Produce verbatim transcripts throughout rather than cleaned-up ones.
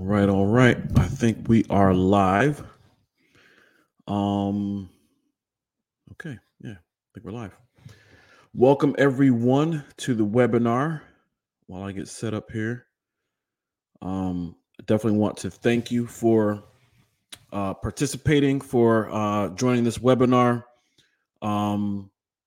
All right, all right. I think we are live. Um, okay, yeah, I think we're live. Welcome everyone to the webinar. While I get set up here, um, I definitely want to thank you for uh, participating, for uh, joining this webinar. Um,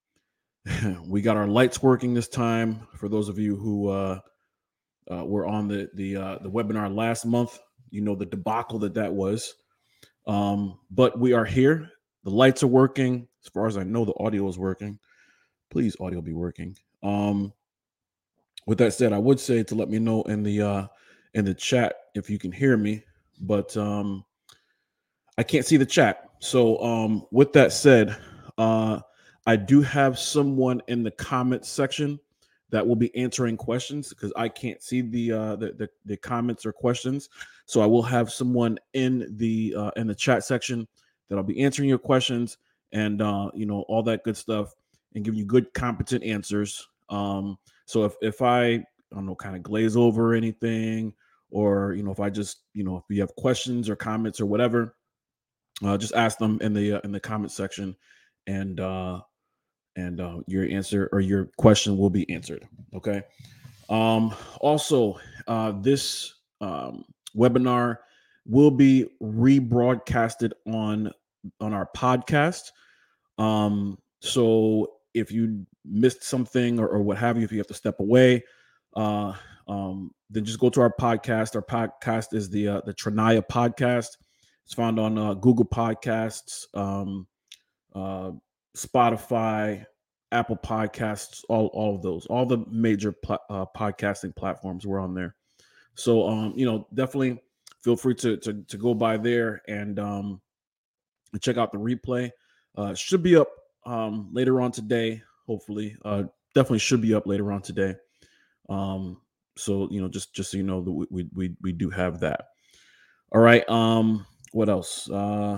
we got our lights working this time. For those of you who uh, uh, were on the the uh, the webinar last month, you know the debacle that that was. Um, but we are here. The lights are working. As far as I know, the audio is working. Please, audio be working. Um, with that said, I would say to let me know in the uh, in the chat if you can hear me, but um, I can't see the chat. So um, with that said, uh, I do have someone in the comment section that will be answering questions because I can't see the, uh, the, the the comments or questions. So I will have someone in the uh, in the chat section that I'll be answering your questions and uh, you know all that good stuff and giving you good competent answers. Um, so if if I I don't know kind of glaze over anything or you know if I just you know if you have questions or comments or whatever, uh, just ask them in the uh, in the comment section, and uh, and uh, your answer or your question will be answered. Okay. Um, also, uh, this um, webinar will be rebroadcasted on on our podcast. Um, so if you missed something or, or what have you, if you have to step away, uh, um, then just go to our podcast. Our podcast is the uh, the Trinaya podcast. It's found on uh, Google Podcasts, um, uh, Spotify, Apple Podcasts, all all of those, all the major pl- uh, podcasting platforms. We're on there. So um, you know, definitely feel free to to, to go by there and um, check out the replay. Uh, should be up um, later on today, hopefully. Uh, definitely should be up later on today. Um, so you know, just just so you know that we we we, we do have that. All right. Um, what else? Uh,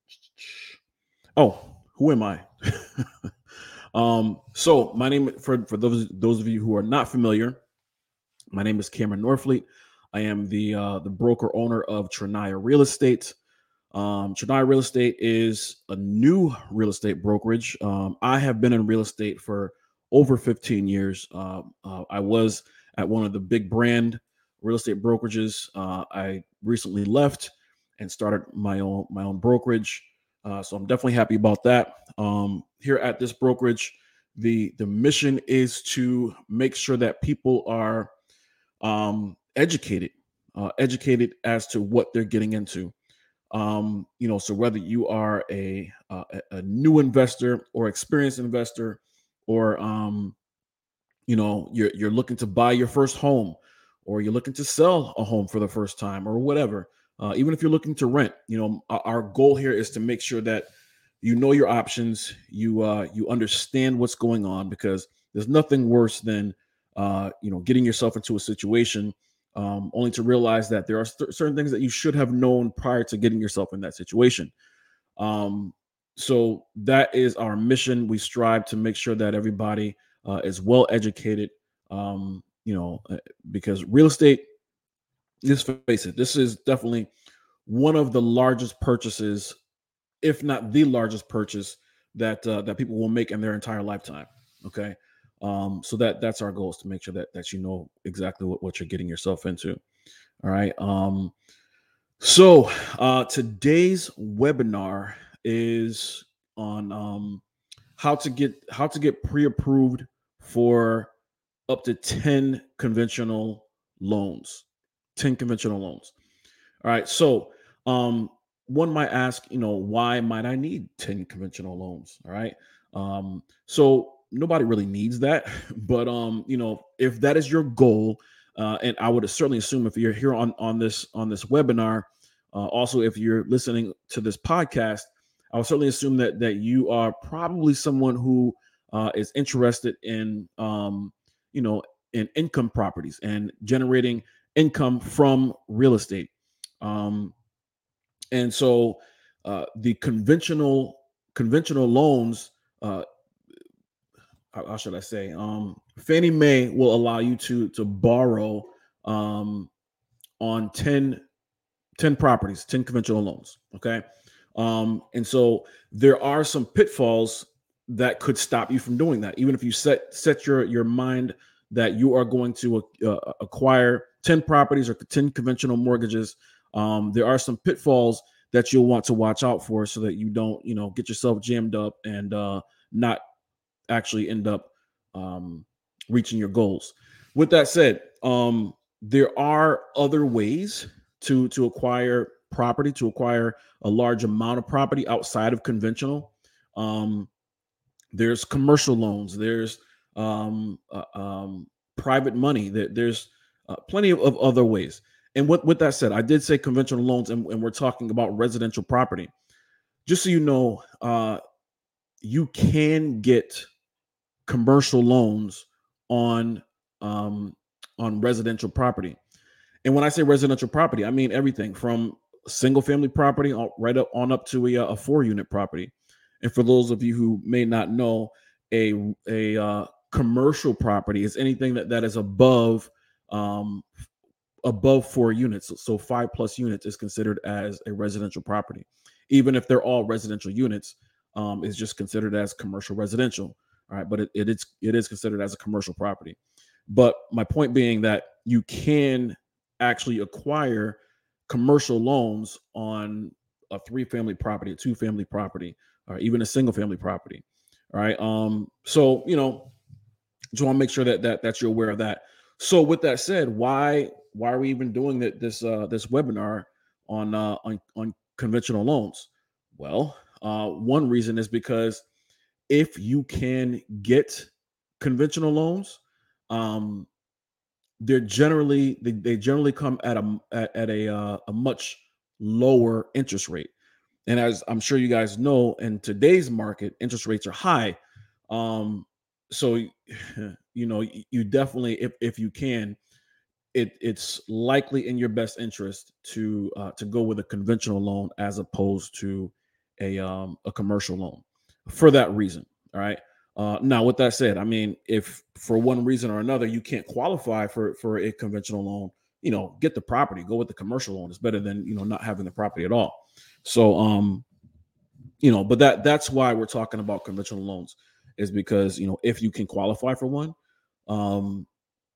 oh, who am I? um, so my name for for those those of you who are not familiar, my name is Cameron Norfleet. I am the uh, the broker owner of Trinaya Real Estate. Um, Trinaya Real Estate is a new real estate brokerage. Um, I have been in real estate for over fifteen years. Uh, uh, I was at one of the big brand real estate brokerages. Uh, I recently left and started my own my own brokerage. Uh, so I'm definitely happy about that. Um, here at this brokerage, the the mission is to make sure that people are um, educated, uh, educated as to what they're getting into. Um, you know, so whether you are a uh, a new investor or experienced investor, or um, you know, you're you're looking to buy your first home, or you're looking to sell a home for the first time, or whatever. Uh, even if you're looking to rent, you know, our, our goal here is to make sure that you know your options, you uh, you understand what's going on, because there's nothing worse than uh, you know getting yourself into a situation um, only to realize that there are st- certain things that you should have known prior to getting yourself in that situation. Um, so that is our mission. We strive to make sure that everybody uh, is well educated. Um, you know, uh, because real estate, let's face it, this is definitely one of the largest purchases, if not the largest purchase that uh, that people will make in their entire lifetime. Okay, um, so that that's our goal, is to make sure that that you know exactly what, what you're getting yourself into. All right. Um, so uh, today's webinar is on um, how to get how to get pre-approved for up to ten conventional loans. ten conventional loans. All right. So um, one might ask, you know, why might I need ten conventional loans? All right. Um, so nobody really needs that, but um, you know, if that is your goal, uh, and I would certainly assume if you're here on on this on this webinar, uh, also if you're listening to this podcast, I would certainly assume that that you are probably someone who uh, is interested in um, you know, in income properties and generating income from real estate. Um, and so uh, the conventional conventional loans, uh, how, how should I say, um, Fannie Mae will allow you to to borrow um, on ten. ten properties, ten conventional loans. Okay. Um, and so there are some pitfalls that could stop you from doing that. Even if you set set your your mind that you are going to uh, acquire ten properties or ten conventional mortgages, um, there are some pitfalls that you'll want to watch out for so that you don't, you know, get yourself jammed up and uh, not actually end up um, reaching your goals. With that said, um, there are other ways to to acquire property, to acquire a large amount of property outside of conventional. Um, there's commercial loans. There's um, uh, um, private money. There, there's uh, plenty of, of other ways. And with, with that said, I did say conventional loans, and, and we're talking about residential property. Just so you know, uh, you can get commercial loans on um, on residential property. And when I say residential property, I mean everything from single family property right up on up to a, a four unit property. And for those of you who may not know, a a uh, commercial property is anything that, that is above um, above four units. So five plus units is considered as a residential property. Even if they're all residential units, um, is just considered as commercial residential. All right, but it, it is it is considered as a commercial property. But my point being that you can actually acquire commercial loans on a three family property, a two family property, or even a single family property. All right. Um, so you know, just want to make sure that that that you're aware of that. So with that said, why why are we even doing that this uh this webinar on uh on, on conventional loans? Well, uh one reason is because if you can get conventional loans, um, they're generally they, they generally come at a at, at a uh, a much lower interest rate. And as I'm sure you guys know, in today's market, interest rates are high. Um, so you know you definitely, if if you can, it it's likely in your best interest to uh, to go with a conventional loan as opposed to a um, a commercial loan for that reason. All right. Uh, now, with that said, I mean, if for one reason or another you can't qualify for for a conventional loan, you know, get the property, go with the commercial loan. It's better than, you know, not having the property at all. So, um, you know, but that that's why we're talking about conventional loans, is because, you know, if you can qualify for one, um,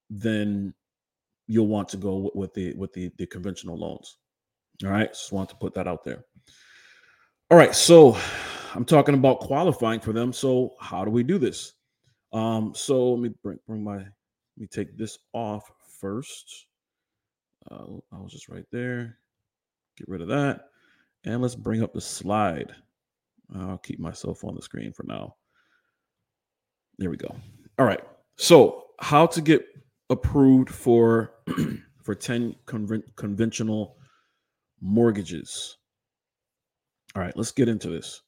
then you'll want to go with the with the the conventional loans. All right, just want to put that out there. All right, so I'm talking about qualifying for them. So how do we do this? Um, so let me bring bring my let me take this off first. Uh, I was just right there. Get rid of that, and let's bring up the slide. I'll keep myself on the screen for now. There we go. All right. So how to get approved for for ten conven- conventional mortgages. All right, let's get into this.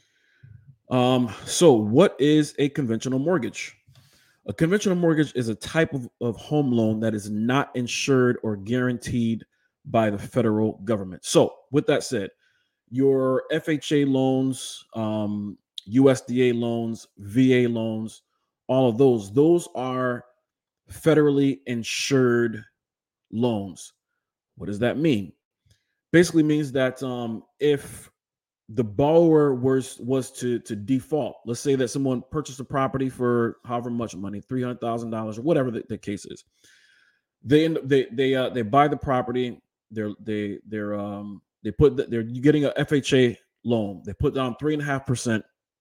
Um, so what is a conventional mortgage? A conventional mortgage is a type of, of home loan that is not insured or guaranteed by the federal government. So with that said, your F H A loans, um, U S D A loans, V A loans, all of those, those are federally insured loans. What does that mean? Basically means that um, if the borrower was was to to default, let's say that someone purchased a property for however much money, three hundred thousand dollars or whatever the, the case is, they end, they they uh, they buy the property, they're they they're um they put the, they're getting a F H A loan, they put down three and a half percent,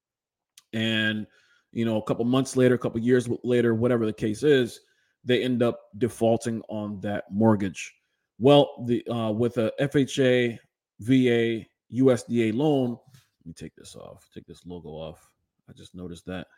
and you know a couple months later, a couple years later, whatever the case is, they end up defaulting on that mortgage. Well, the uh, with a F H A, V A, U S D A loan, let me take this off, take this logo off. I just noticed that.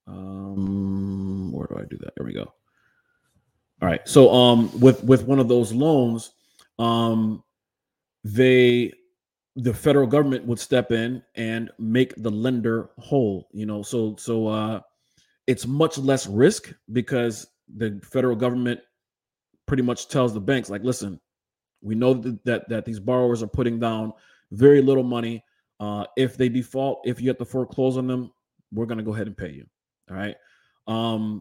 Um, where do I do that? There we go. All right. So um with with one of those loans, um they the federal government would step in and make the lender whole, you know. So so uh it's much less risk because the federal government pretty much tells the banks, like, listen, we know that that, that these borrowers are putting down very little money. Uh, if they default, if you have to foreclose on them, we're going to go ahead and pay you. All right. Um,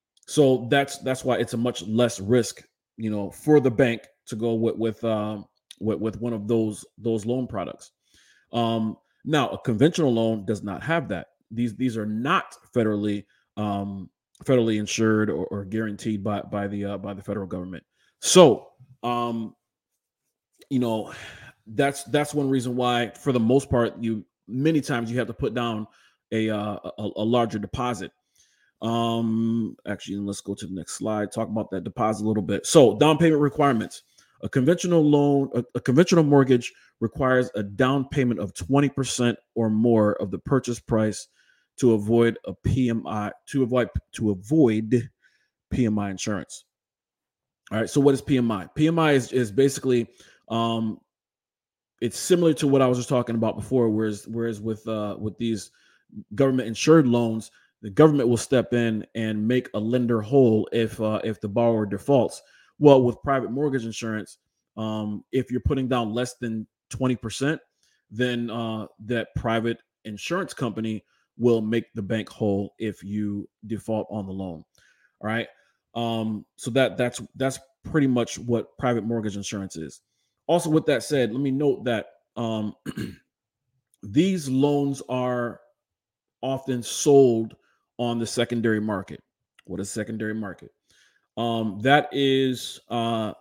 so that's that's why it's a much less risk, you know, for the bank to go with with um, with, with one of those those loan products. Um, now, a conventional loan does not have that. These these are not federally um, federally insured or, or guaranteed by by the uh, by the federal government. So, um, you know, that's that's one reason why, for the most part, you many times you have to put down a uh, a, a larger deposit. Um, actually, let's go to the next slide. Talk about that deposit a little bit. So, down payment requirements. A conventional loan, a, a conventional mortgage requires a down payment of twenty percent or more of the purchase price to avoid a P M I to avoid to avoid P M I insurance. All right. So, what is P M I? P M I is is basically um, it's similar to what I was just talking about before. Whereas whereas with uh, with these government insured loans, the government will step in and make a lender whole if uh, if the borrower defaults. Well, with private mortgage insurance, um, if you're putting down less than twenty percent, then uh, that private insurance company will make the bank whole if you default on the loan. All right. Um, so that that's that's pretty much what private mortgage insurance is. Also, with that said, let me note that um, these loans are often sold on the secondary market. What is secondary market? Um, that is uh,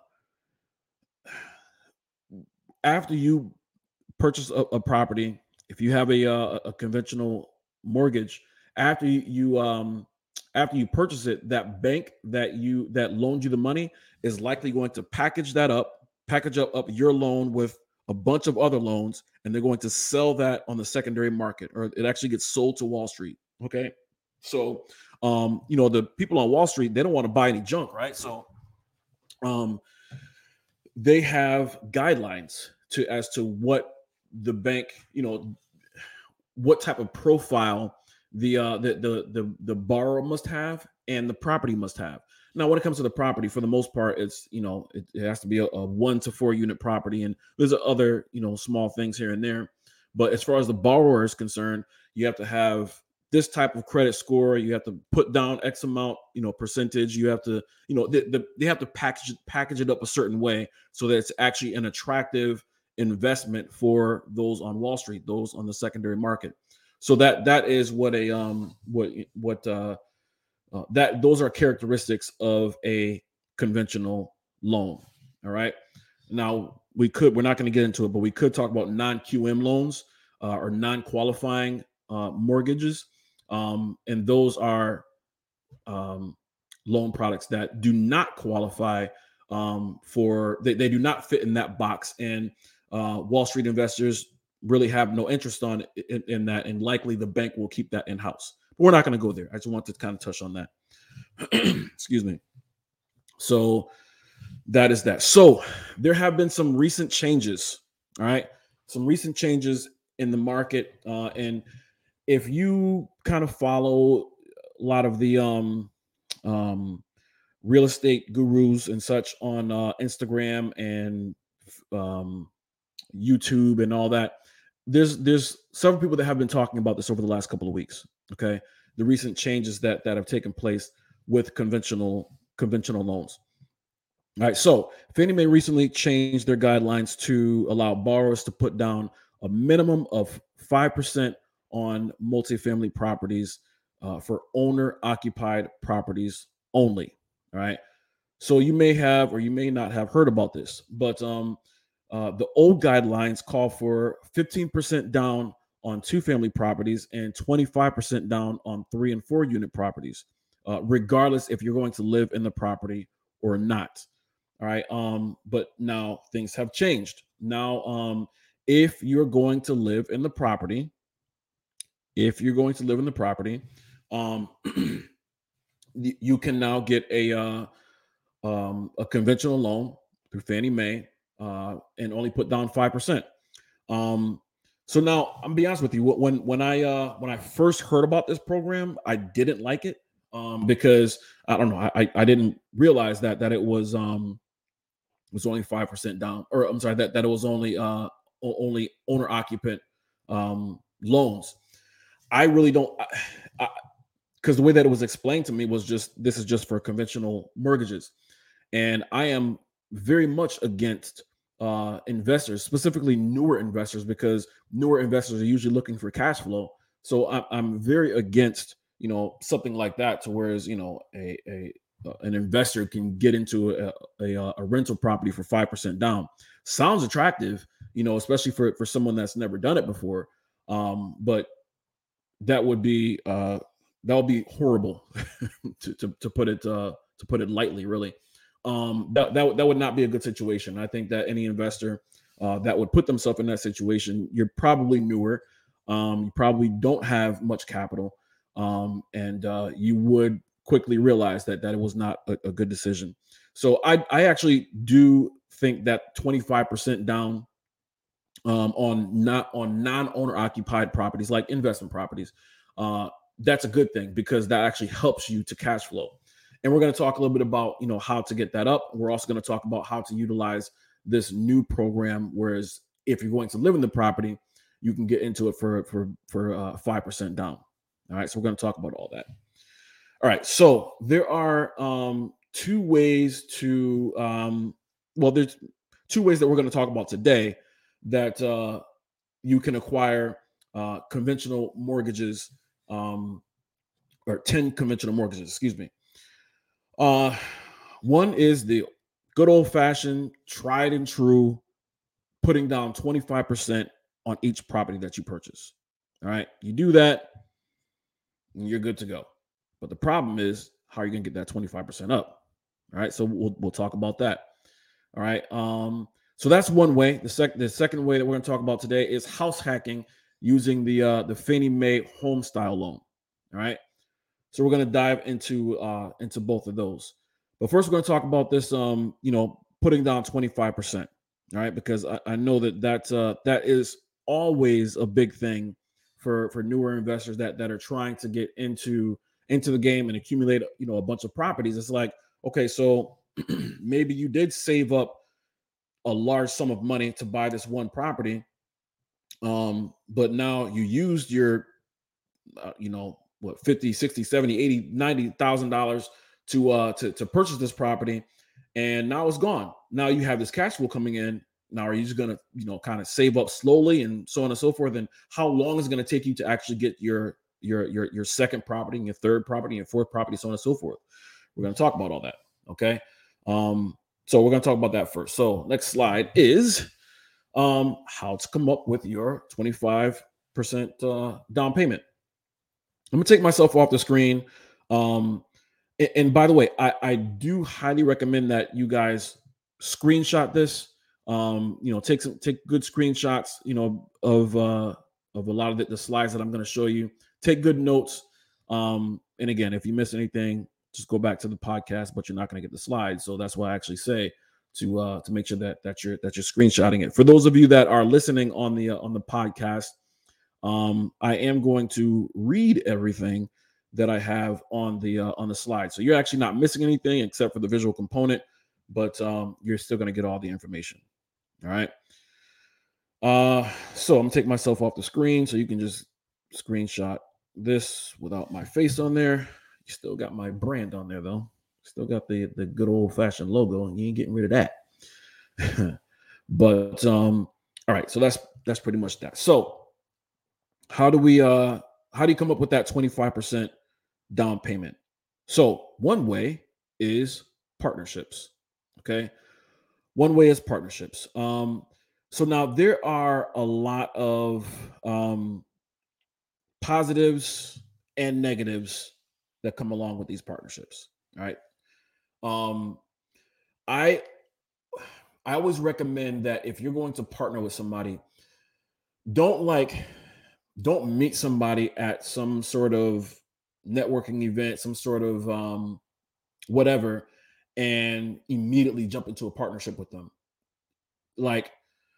after you purchase a, a property. If you have a, uh, a conventional mortgage, after you, you um, after you purchase it, that bank that you that loaned you the money is likely going to package that up, package up, up your loan with a bunch of other loans, and they're going to sell that on the secondary market, or it actually gets sold to Wall Street. Okay. So, um, you know, the people on Wall Street, they don't want to buy any junk, right? So, um, they have guidelines to as to what the bank, you know, what type of profile the uh the the the, the borrower must have and the property must have. Now, when it comes to the property, for the most part, it's, you know, it, it has to be a, a one to four unit property, and there's other, you know, small things here and there. But as far as the borrower is concerned, you have to have this type of credit score. You have to put down X amount, you know, percentage. You have to, you know, they, they, they have to package package it up a certain way so that it's actually an attractive investment for those on Wall Street, those on the secondary market. So that that is what a um what what uh, uh that those are characteristics of a conventional loan. All right. Now, we could we're not going to get into it, but we could talk about non-Q M loans uh, or non-qualifying uh, mortgages, um, and those are um, loan products that do not qualify um, for they, they do not fit in that box, and uh, Wall Street investors really have no interest on in, in that, and likely the bank will keep that in house. But we're not going to go there. I just want to kind of touch on that. Excuse me. So that is that. So there have been some recent changes. All right, some recent changes in the market, uh, and if you kind of follow a lot of the um, um, real estate gurus and such on uh, Instagram and um, YouTube and all that, there's there's several people that have been talking about this over the last couple of weeks. Okay, the recent changes that that have taken place with conventional conventional loans. All right, so Fannie Mae recently changed their guidelines to allow borrowers to put down a minimum of five percent on multifamily properties uh, for owner-occupied properties only. All right, so you may have or you may not have heard about this, but um, uh, the old guidelines call for fifteen percent down on two-family properties and twenty-five percent down on three and four unit properties, uh, regardless if you're going to live in the property or not. All right. Um, but now things have changed. Now, um, if you're going to live in the property, if you're going to live in the property, um, you can now get a uh, um, a conventional loan through Fannie Mae uh, and only put down five percent. Um, so now I'm gonna be honest with you. When when I uh, when I first heard about this program, I didn't like it um, because I don't know. I I didn't realize that that it was um, was only five percent down, or I'm sorry, that, that it was only uh only owner occupant um loans. I really don't, because the way that it was explained to me was just this is just for conventional mortgages, and I am very much against uh, investors, specifically newer investors, because newer investors are usually looking for cash flow. So I'm, I'm very against, you know, something like that, to whereas, you know, a, a uh, an investor can get into a, a, a rental property for five percent down. Sounds attractive, you know, especially for, for someone that's never done it before. Um, but that would be uh, that would be horrible to, to to put it uh, to put it lightly, really. Um, that, that that would not be a good situation. I think that any investor uh, that would put themselves in that situation, you're probably newer, um, you probably don't have much capital, um, and uh, you would quickly realize that that it was not a, a good decision. So I I actually do think that twenty-five percent down um, on not on non-owner occupied properties like investment properties, uh, that's a good thing, because that actually helps you to cash flow. And we're going to talk a little bit about, you know, how to get that up. We're also going to talk about how to utilize this new program. Whereas if you're going to live in the property, you can get into it for for for uh, five percent down. All right, so we're going to talk about all that. All right, so there are um, two ways to um, well, there's two ways that we're going to talk about today that uh, you can acquire uh, conventional mortgages, um, or ten conventional mortgages, excuse me. Uh, one is the good old fashioned, tried and true, putting down twenty-five percent on each property that you purchase. All right, you do that, and you're good to go. But the problem is, how are you going to get that twenty-five percent up? All right, so we'll we'll talk about that. All right. Um, so that's one way. The second the second way that we're going to talk about today is house hacking using the uh, the Fannie Mae home style loan. All right. So we're going to dive into uh, into both of those. But first, we're going to talk about this. Um, you know, putting down twenty-five percent. All right, because I, I know that that uh, that is always a big thing for for newer investors that that are trying to get into into the game and accumulate, you know, a bunch of properties. It's like, okay, so maybe you did save up a large sum of money to buy this one property, um, but now you used your, uh, you know, what, fifty, sixty, seventy, eighty, ninety thousand dollars to uh to, to purchase this property, and now it's gone. Now you have this cash flow coming in. Now are you just gonna, you know, kind of save up slowly and so on and so forth? And how long is it going to take you to actually get your your your your second property, and your third property, and your fourth property, so on and so forth? We're going to talk about all that. Okay. Um, so we're going to talk about that first. So next slide is um, how to come up with your twenty-five percent uh, down payment. I'm going to take myself off the screen. Um, and, and by the way, I, I do highly recommend that you guys screenshot this. Um, you know, take some take good screenshots, you know, of uh, of a lot of the, the slides that I'm going to show you. Take good notes. Um, and again, if you miss anything, just go back to the podcast, but you're not going to get the slides. So that's why I actually say to uh, to make sure that that you're that you're screenshotting it. For those of you that are listening on the uh, on the podcast, um, I am going to read everything that I have on the uh, on the slide. So you're actually not missing anything except for the visual component, but um, you're still going to get all the information. All right. Uh, so I'm gonna take myself off the screen so you can just screenshot this without my face on there. You still got my brand on there though. Still got the the good old fashioned logo. You ain't getting rid of that. But um, all right, so that's that's pretty much that. So how do we uh how do you come up with that twenty-five percent down payment? So one way is partnerships. Okay. One way is partnerships. Um, so now there are a lot of um positives and negatives that come along with these partnerships. All right. Um, I I always recommend that if you're going to partner with somebody, don't like don't meet somebody at some sort of networking event, some sort of um whatever, and immediately jump into a partnership with them. Like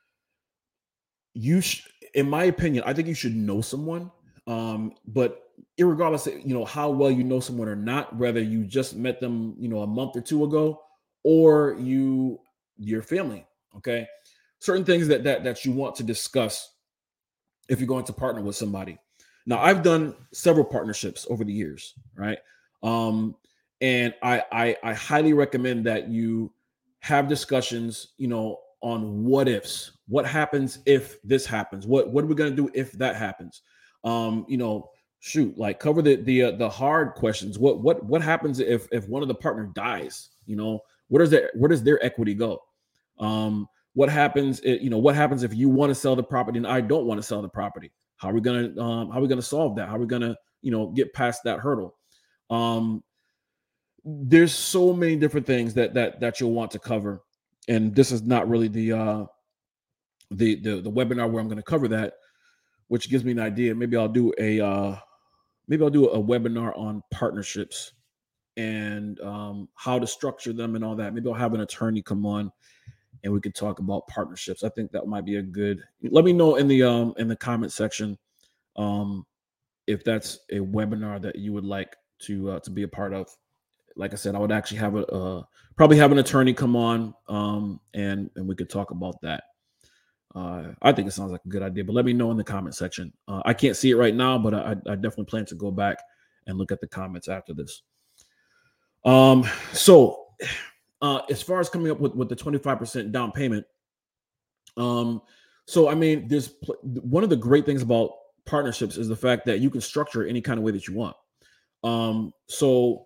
you sh- in my opinion, I think you should know someone. Um, but irregardless of, you know, how well you know someone or not, whether you just met them, you know, a month or two ago, or you your family, okay? Certain things that that that you want to discuss if you're going to partner with somebody. Now, I've done several partnerships over the years, right? Um, and I, I I highly recommend that you have discussions, you know, on what ifs. What happens if this happens? What what are we gonna do if that happens? Um, you know, shoot, like cover the the uh, the hard questions. What what what happens if if one of the partner dies? You know, where does that where does their equity go? Um, what happens? i- You know, what happens if you want to sell the property and I don't want to sell the property? How are we gonna um, how are we gonna solve that? How are we gonna you know get past that hurdle? Um, there's so many different things that that that you'll want to cover, and this is not really the uh, the the the webinar where I'm going to cover that, which gives me an idea. Maybe I'll do a uh, maybe I'll do a webinar on partnerships and um, how to structure them and all that. Maybe I'll have an attorney come on and we could talk about partnerships. I think that might be a good. Let me know in the um in the comment section um if that's a webinar that you would like to uh, to be a part of. Like I said, I would actually have a uh, probably have an attorney come on um and and we could talk about that. Uh, I think it sounds like a good idea, but let me know in the comment section. Uh, I can't see it right now, but I, I definitely plan to go back and look at the comments after this. Um, so uh, as far as coming up with, with the twenty-five percent down payment, um, so I mean, there's pl- one of the great things about partnerships is the fact that you can structure any kind of way that you want. Um, so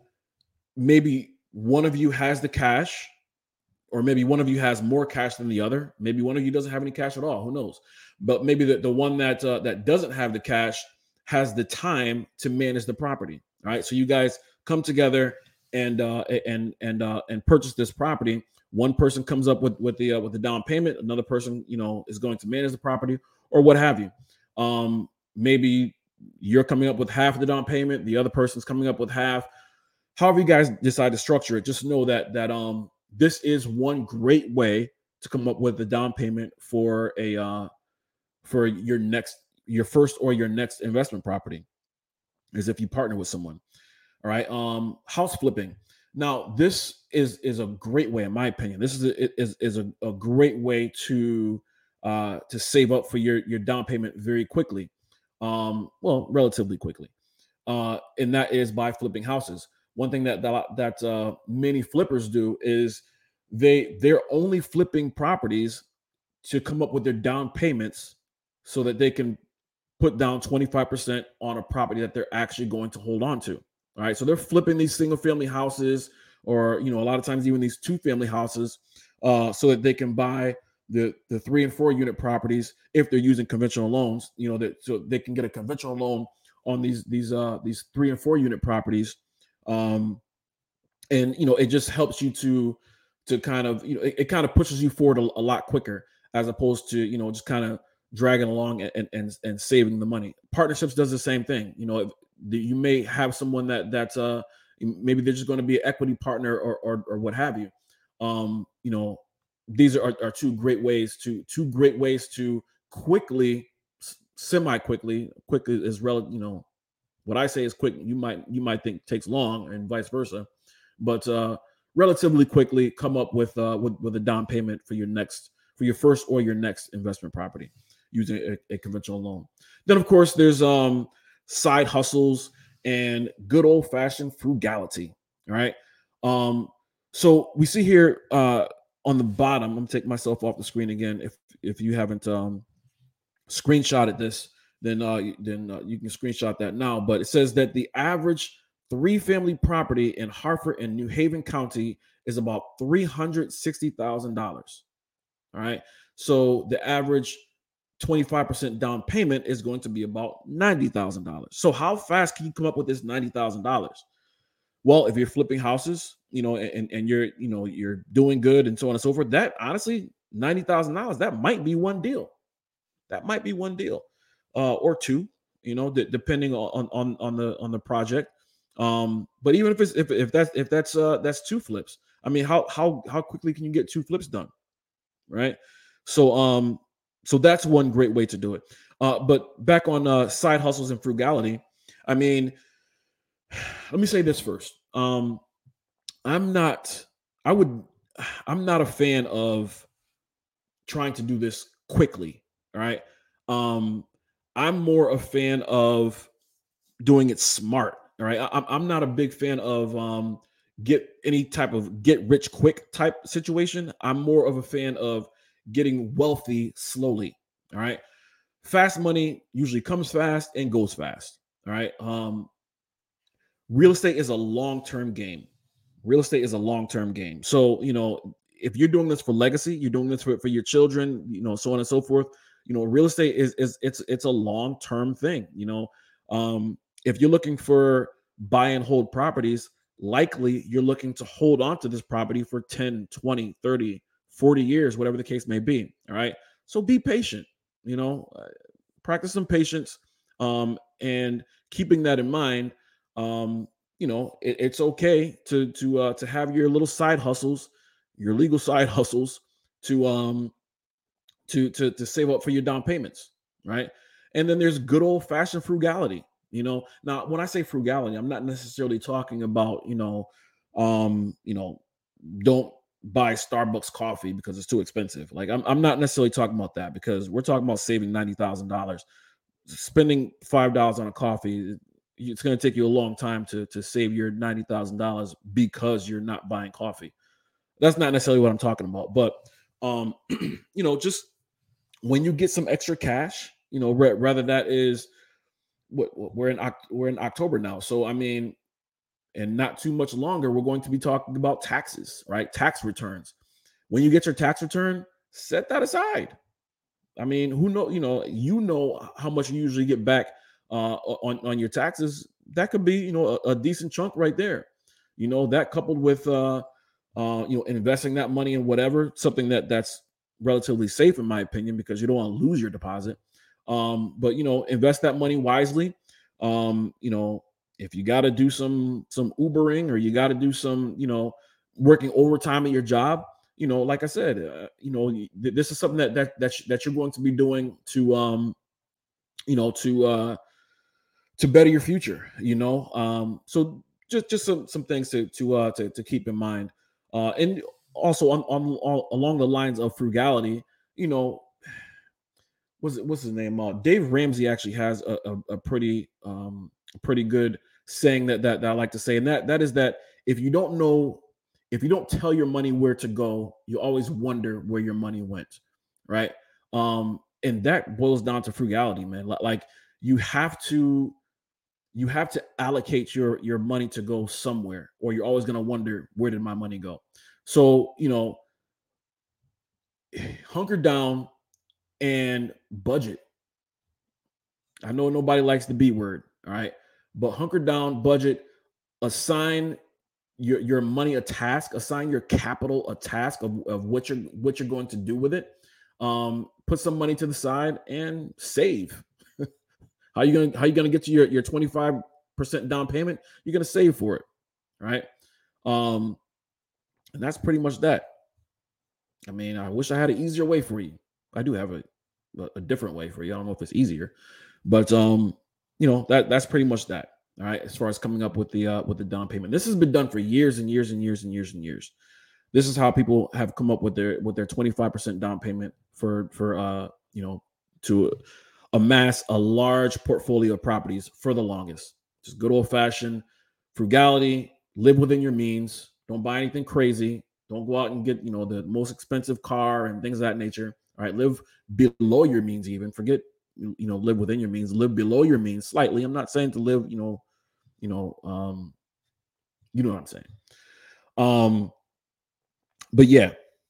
maybe one of you has the cash, or maybe one of you has more cash than the other. Maybe one of you doesn't have any cash at all. Who knows? But maybe the, the one that uh, that doesn't have the cash has the time to manage the property. All right. So you guys come together and uh, and and uh, and purchase this property. One person comes up with with the uh, with the down payment. Another person, you know, is going to manage the property or what have you. Um, maybe you're coming up with half of the down payment. The other person's coming up with half. However you guys decide to structure it, just know that that um this is one great way to come up with the down payment for a uh for your next your first or your next investment property, is if you partner with someone. All right. Um house flipping. Now this is is a great way, in my opinion. This is a, is is a, a great way to uh to save up for your your down payment very quickly. Um well, relatively quickly, uh, and that is by flipping houses. One thing that that, that uh, many flippers do is they they're only flipping properties to come up with their down payments so that they can put down twenty-five percent on a property that they're actually going to hold on to. All right, so they're flipping these single family houses, or you know, a lot of times even these two family houses, uh, so that they can buy the the three and four unit properties if they're using conventional loans. You know, that so they can get a conventional loan on these these uh these three and four unit properties, um, and you know, it just helps you to to kind of you know it, it kind of pushes you forward a, a lot quicker, as opposed to you know just kind of dragging along and and and saving the money. Partnerships does the same thing. You know, if, you may have someone that that's uh maybe they're just going to be an equity partner, or or, or what have you. Um, you know, these are, are two great ways to two great ways to quickly, semi quickly, quickly is relative. You know, what I say is quick. You might you might think takes long, and vice versa, but uh, relatively quickly come up with uh with, with a down payment for your next for your first or your next investment property using a, a conventional loan. Then of course there's um side hustles and good old fashioned frugality. All right. Um, so we see here uh on the bottom. I'm gonna take myself off the screen again. If if you haven't um screenshotted this, then uh, then uh, you can screenshot that now. But it says that the average three family property in Hartford and New Haven County is about three hundred sixty thousand dollars. All right. So the average twenty-five percent down payment is going to be about ninety thousand dollars. So how fast can you come up with this ninety thousand dollars? Well, if you're flipping houses, you know, and, and you're, you know, you're doing good and so on and so forth, that honestly, ninety thousand dollars, that might be one deal. That might be one deal, uh, or two, you know, d- depending on on on the on the project. Um, but even if it's if if that's if that's uh that's two flips, I mean, how how how quickly can you get two flips done, right? So um, so that's one great way to do it. Uh, but back on uh, side hustles and frugality, I mean, let me say this first. Um, I'm not. I would. I'm not a fan of trying to do this quickly. All right. Um, I'm more a fan of doing it smart. All right. I, I'm I'm not a big fan of um get any type of get rich quick type situation. I'm more of a fan of getting wealthy slowly. All right. Fast money usually comes fast and goes fast. All right. Um, real estate is a long-term game. Real estate is a long-term game. So, you know, if you're doing this for legacy, you're doing this for, for your children, you know, so on and so forth. You know, real estate is is it's it's a long-term thing. You know, um, if you're looking for buy and hold properties, likely you're looking to hold on to this property for ten, twenty, thirty, forty years, whatever the case may be. All right. So be patient, you know, uh, practice some patience. Um, and keeping that in mind, um, you know, it, it's okay to to uh, to have your little side hustles, your legal side hustles, to um to to to save up for your down payments, right? And then there's good old fashioned frugality. You know, now when I say frugality, I'm not necessarily talking about you know, um, you know, don't buy Starbucks coffee because it's too expensive. Like I'm I'm not necessarily talking about that because we're talking about saving ninety thousand dollars. Spending five dollars on a coffee, it's going to take you a long time to to save your ninety thousand dollars because you're not buying coffee. That's not necessarily what I'm talking about, but um, you know, just when you get some extra cash, you know, ra- rather that is what we're in Oc- we're in October now. So I mean, and not too much longer, we're going to be talking about taxes, right? Tax returns. When you get your tax return, set that aside. I mean, who know, you know, you know how much you usually get back uh on, on your taxes. That could be, you know, a, a decent chunk right there. You know, that coupled with uh uh you know, investing that money in whatever, something that that's relatively safe in my opinion, because you don't want to lose your deposit. Um, but you know, invest that money wisely. Um, you know, if you got to do some some Ubering or you got to do some, you know, working overtime at your job, you know, like I said, uh, you know, th- this is something that that that, sh- that you're going to be doing to, um, you know, to uh, to better your future. You know, um, so just just some some things to to uh, to, to keep in mind, uh, and also on, on on along the lines of frugality. You know, what's what's his name? Uh, Dave Ramsey actually has a, a, a pretty um pretty good saying that, that that I like to say, and that that is that if you don't know, if you don't tell your money where to go, you always wonder where your money went, right? Um, and that boils down to frugality, man. Li- Like you have to you have to allocate your your money to go somewhere, or you're always gonna wonder where did my money go. So you know, hunker down and budget. I know nobody likes the B word, all right? But hunker down, budget, assign your your money a task, assign your capital a task of, of what you're what you're going to do with it. Um, put some money to the side and save. How you gonna how you gonna get to your, your twenty-five percent down payment? You're gonna save for it, right? Um, and that's pretty much that. I mean, I wish I had an easier way for you. I do have a, a, a different way for you. I don't know if it's easier, but um, you know, that that's pretty much that. All right, as far as coming up with the uh, with the down payment, this has been done for years and years and years and years and years. This is how people have come up with their with their twenty-five percent down payment for for uh you know, to amass a large portfolio of properties for the longest. Just good old fashioned frugality. Live within your means. Don't buy anything crazy. Don't go out and get, you know, the most expensive car and things of that nature. All right, live below your means. Even forget, you know, live within your means. Live below your means slightly. I'm not saying to live, you know, you know, um, you know what I'm saying. Um, but yeah,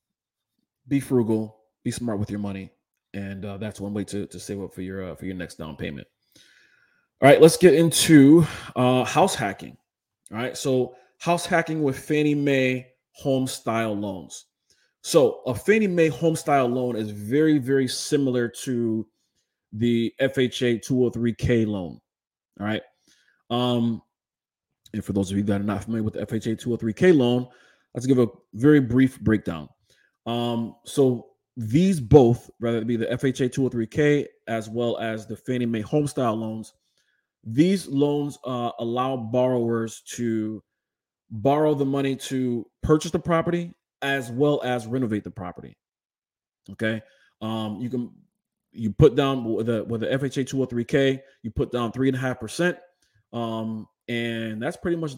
be frugal, be smart with your money, and uh, that's one way to to save up for your uh, for your next down payment. All right, let's get into uh, house hacking. All right, so house hacking with Fannie Mae home style loans. So a Fannie Mae home style loan is very, very similar to the F H A two oh three K loan. All right. Um, and for those of you that are not familiar with the F H A two oh three K loan, let's give a very brief breakdown. Um, so these both, whether it be the F H A two oh three K as well as the Fannie Mae home style loans, these loans uh, allow borrowers to borrow the money to purchase the property as well as renovate the property. Okay. Um, you can you put down with a with the F H A two oh three K, you put down three and a half percent. Um, and that's pretty much that.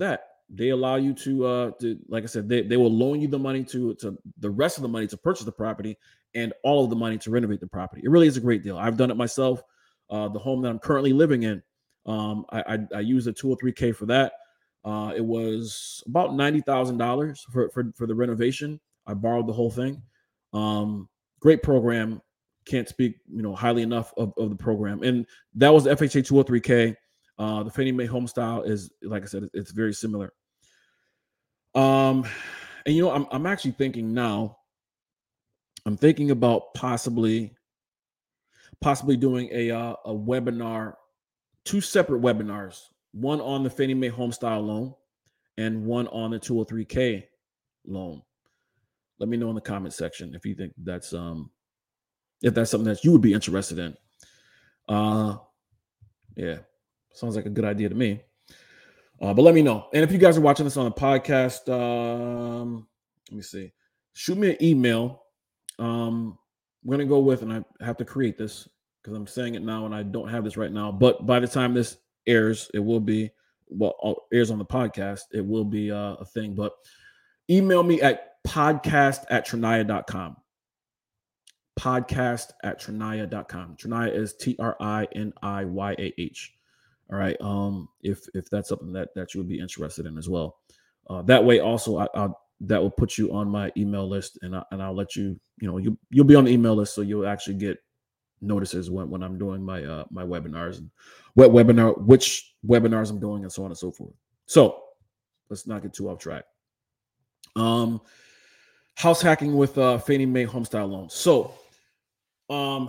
They allow you to, uh, to like I said, they, they will loan you the money to to the rest of the money to purchase the property and all of the money to renovate the property. It really is a great deal. I've done it myself. Uh, the home that I'm currently living in, um, I, I, I used a two hundred three K for that. Uh, it was about ninety thousand dollars for, for for the renovation. I borrowed the whole thing. Um, great program. Can't speak, you know, highly enough of, of the program. And that was the F H A two hundred three K. Uh, the Fannie Mae home style is, like I said, it's very similar. Um, and you know, I'm I'm actually thinking now. I'm thinking about possibly possibly doing a uh, a webinar, two separate webinars, one on the Fannie Mae home style loan and one on the two hundred three K loan. Let me know in the comment section if you think that's um if that's something that you would be interested in. Uh, yeah, sounds like a good idea to me. Uh, but let me know. And if you guys are watching this on a podcast, um, let me see. Shoot me an email. Um, I'm gonna go with, and I have to create this because I'm saying it now, and I don't have this right now. But by the time this airs, it will be well airs on the podcast. It will be uh, a thing. But email me at podcast at triniyah dot com. Podcast at triniyah dot com. Triniyah is T R I N I Y A H. All right. Um, if if that's something that that you would be interested in as well, uh, that way also I, I'll that will put you on my email list, and I, and I'll let you you know you you'll be on the email list, so you'll actually get notices when when I'm doing my uh my webinars and what webinar which webinars I'm doing and so on and so forth. So let's not get too off track. Um, house hacking with uh, Fannie Mae homestyle loans. So, um.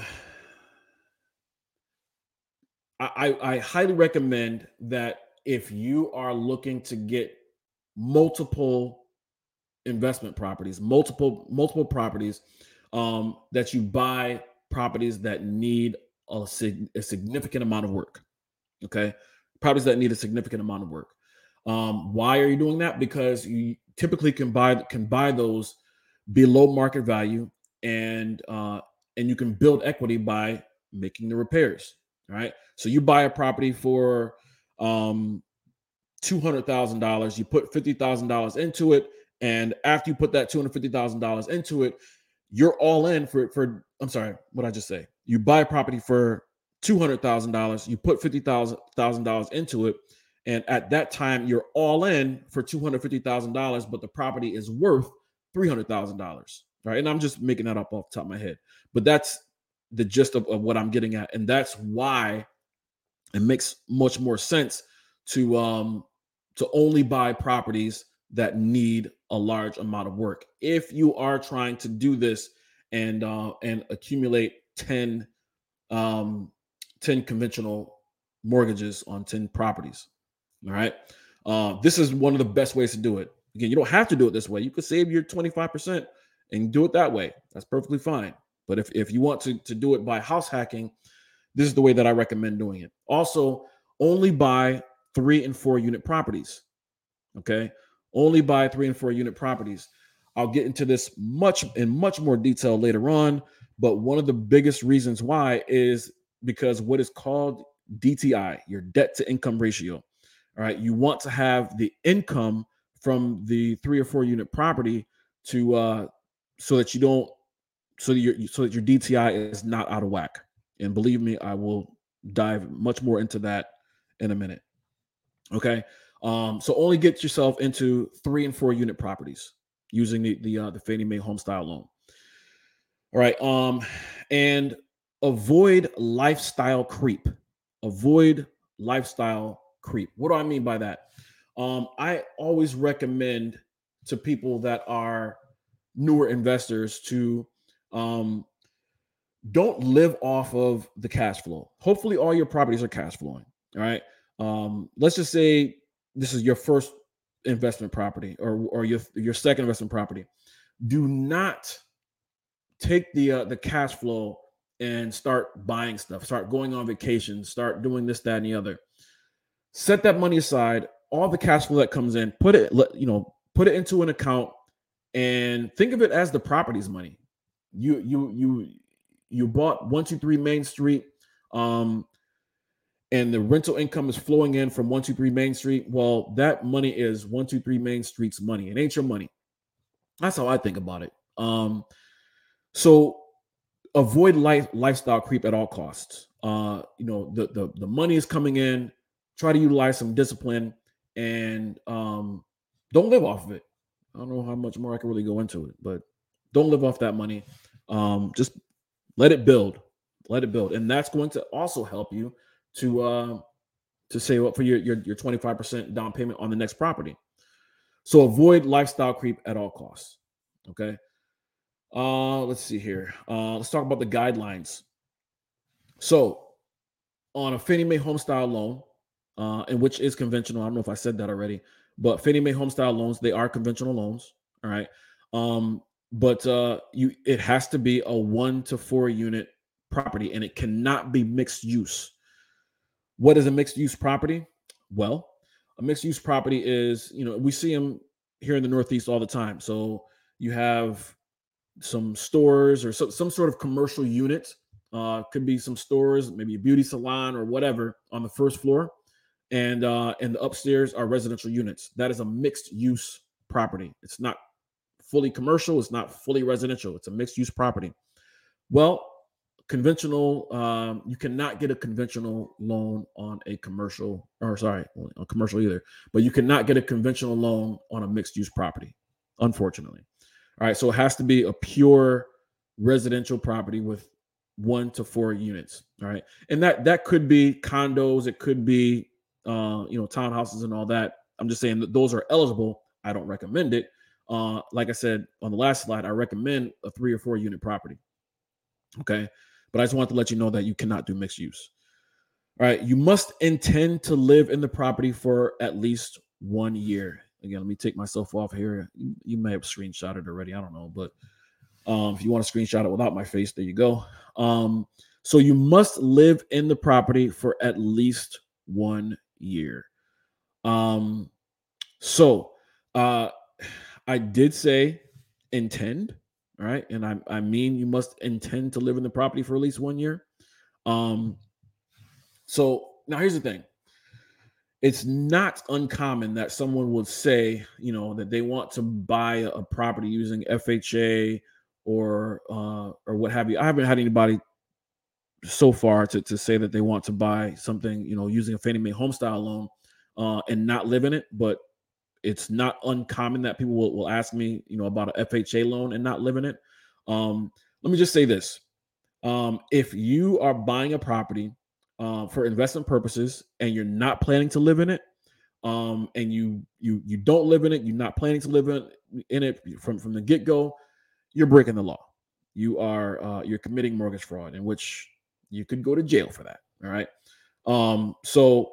I, I highly recommend that if you are looking to get multiple investment properties, multiple multiple properties, um, that you buy properties that need a, sig- a significant amount of work. Okay, properties that need a significant amount of work. Um, why are you doing that? Because you typically can buy can buy those below market value, and uh, and you can build equity by making the repairs. Right. So you buy a property for um, two hundred thousand dollars, you put fifty thousand dollars into it. And after you put that two hundred fifty thousand dollars into it, you're all in for, for, I'm sorry, what did I just say? You buy a property for two hundred thousand dollars, you put fifty thousand dollars into it. And at that time, you're all in for two hundred fifty thousand dollars, but the property is worth three hundred thousand dollars. Right. And I'm just making that up off the top of my head. But that's the gist of, of what I'm getting at. And that's why it makes much more sense to um to only buy properties that need a large amount of work. If you are trying to do this and uh and accumulate ten um ten conventional mortgages on ten properties. All right. Uh, this is one of the best ways to do it. Again, you don't have to do it this way. You could save your twenty-five percent and do it that way. That's perfectly fine. But if, if you want to, to do it by house hacking, this is the way that I recommend doing it. Also, only buy three and four unit properties. Okay. Only buy three and four unit properties. I'll get into this much in much more detail later on. But one of the biggest reasons why is because what is called D T I, your debt to income ratio. All right. You want to have the income from the three or four unit property to uh, so that you don't so that your so that your D T I is not out of whack. And believe me, I will dive much more into that in a minute. Okay. Um, so only get yourself into three and four unit properties using the the, uh, the Fannie Mae homestyle loan. All right. Um, and avoid lifestyle creep. Avoid lifestyle creep. What do I mean by that? Um, I always recommend to people that are newer investors to um, don't live off of the cash flow. Hopefully, all your properties are cash flowing. All right. Um, let's just say this is your first investment property or, or your, your second investment property. Do not take the uh, the cash flow and start buying stuff, start going on vacation, start doing this, that, and the other. Set that money aside, all the cash flow that comes in, put it, you know, put it into an account and think of it as the property's money. You, you, you, you bought one two three Main Street. Um, and the rental income is flowing in from one two three Main Street, well, that money is one two three Main Street's money. It ain't your money. That's how I think about it. Um, so avoid life lifestyle creep at all costs. Uh, you know, the the the money is coming in. Try to utilize some discipline and um, don't live off of it. I don't know how much more I can really go into it, but don't live off that money. Um, just let it build, let it build, and that's going to also help you to uh, to save up for your your your twenty-five percent down payment on the next property. So avoid lifestyle creep at all costs. Okay. Uh, let's see here. Uh, let's talk about the guidelines. So on a Fannie Mae home style loan, uh, and which is conventional. I don't know if I said that already, but Fannie Mae home style loans, they are conventional loans. All right. Um, but uh, you it has to be a one to four unit property, and it cannot be mixed use. What is a mixed use property? Well, a mixed use property is, you know, we see them here in the Northeast all the time. So you have some stores or so, some sort of commercial unit. Uh, could be some stores, maybe a beauty salon or whatever on the first floor, and uh, and the upstairs are residential units. That is a mixed use property. It's not fully commercial. It's not fully residential. It's a mixed use property. Well, conventional, um, you cannot get a conventional loan on a commercial, or sorry, a commercial either, but you cannot get a conventional loan on a mixed use property, unfortunately. All right, so it has to be a pure residential property with one to four units. All right, and that that could be condos, it could be uh, you know, townhouses and all that. I'm just saying that those are eligible. I don't recommend it. Uh, like I said on the last slide, I recommend a three or four unit property. Okay, but I just want to let you know that you cannot do mixed use. All right, you must intend to live in the property for at least one year. Again, let me take myself off here. You, you may have screenshotted it already. I don't know, but um, if you want to screenshot it without my face, there you go. Um, so you must live in the property for at least one year. Um, so uh, I did say intend, all right, and I I mean you must intend to live in the property for at least one year. Um, so now here's the thing. It's not uncommon that someone would say, you know, that they want to buy a property using F H A or uh, or what have you. I haven't had anybody so far to, to say that they want to buy something, you know, using a Fannie Mae home style loan uh, and not live in it. But it's not uncommon that people will, will ask me, you know, about an F H A loan and not live in it. Um, let me just say this. Um, if you are buying a property uh, for investment purposes and you're not planning to live in it, um, and you you you don't live in it, you're not planning to live in, in it from, from the get-go, you're breaking the law. You are uh, you're committing mortgage fraud, in which you could go to jail for that. All right. Um, so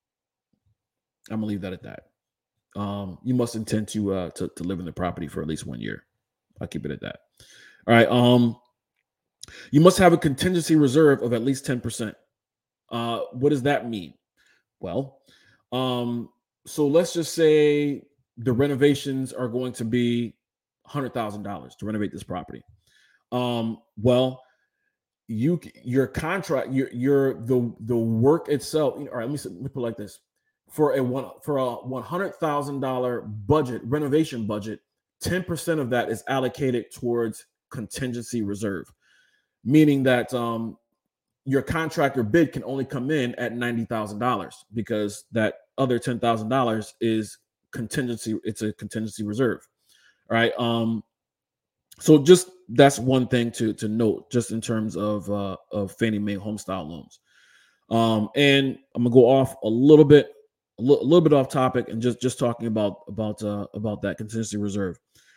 I'm gonna leave that at that. Um, you must intend to, uh, to to live in the property for at least one year. I'll keep it at that. All right. Um, you must have a contingency reserve of at least ten percent. Uh, what does that mean? Well, um, so let's just say the renovations are going to be one hundred thousand dollars to renovate this property. Um, well, you your contract, your your the the work itself. All right, let me, let me put it like this: for a one for a one hundred thousand dollar budget renovation budget, ten percent of that is allocated towards contingency reserve, meaning that um, your contractor bid can only come in at ninety thousand dollars because that other ten thousand dollars is contingency. It's a contingency reserve. All right. Um, so just that's one thing to to note, just in terms of uh, of Fannie Mae home style loans. Um, and I'm gonna go off a little bit, a, l- a little bit off topic, and just just talking about about uh, about that contingency reserve.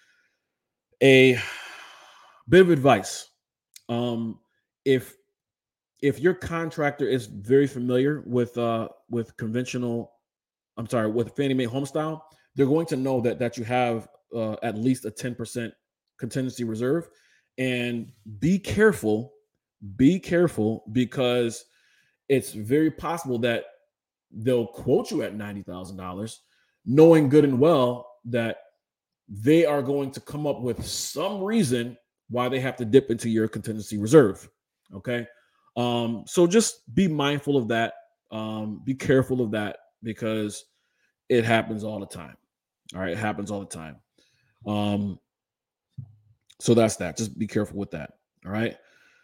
A bit of advice: um, if if your contractor is very familiar with uh, with conventional, I'm sorry, with Fannie Mae home style, they're going to know that that you have uh, at least a ten percent contingency reserve. And be careful, be careful, because it's very possible that they'll quote you at ninety thousand dollars, knowing good and well that they are going to come up with some reason why they have to dip into your contingency reserve. Okay. Um, so just be mindful of that. Um, be careful of that because it happens all the time. All right, it happens all the time. Um, so that's that. Just be careful with that. All right.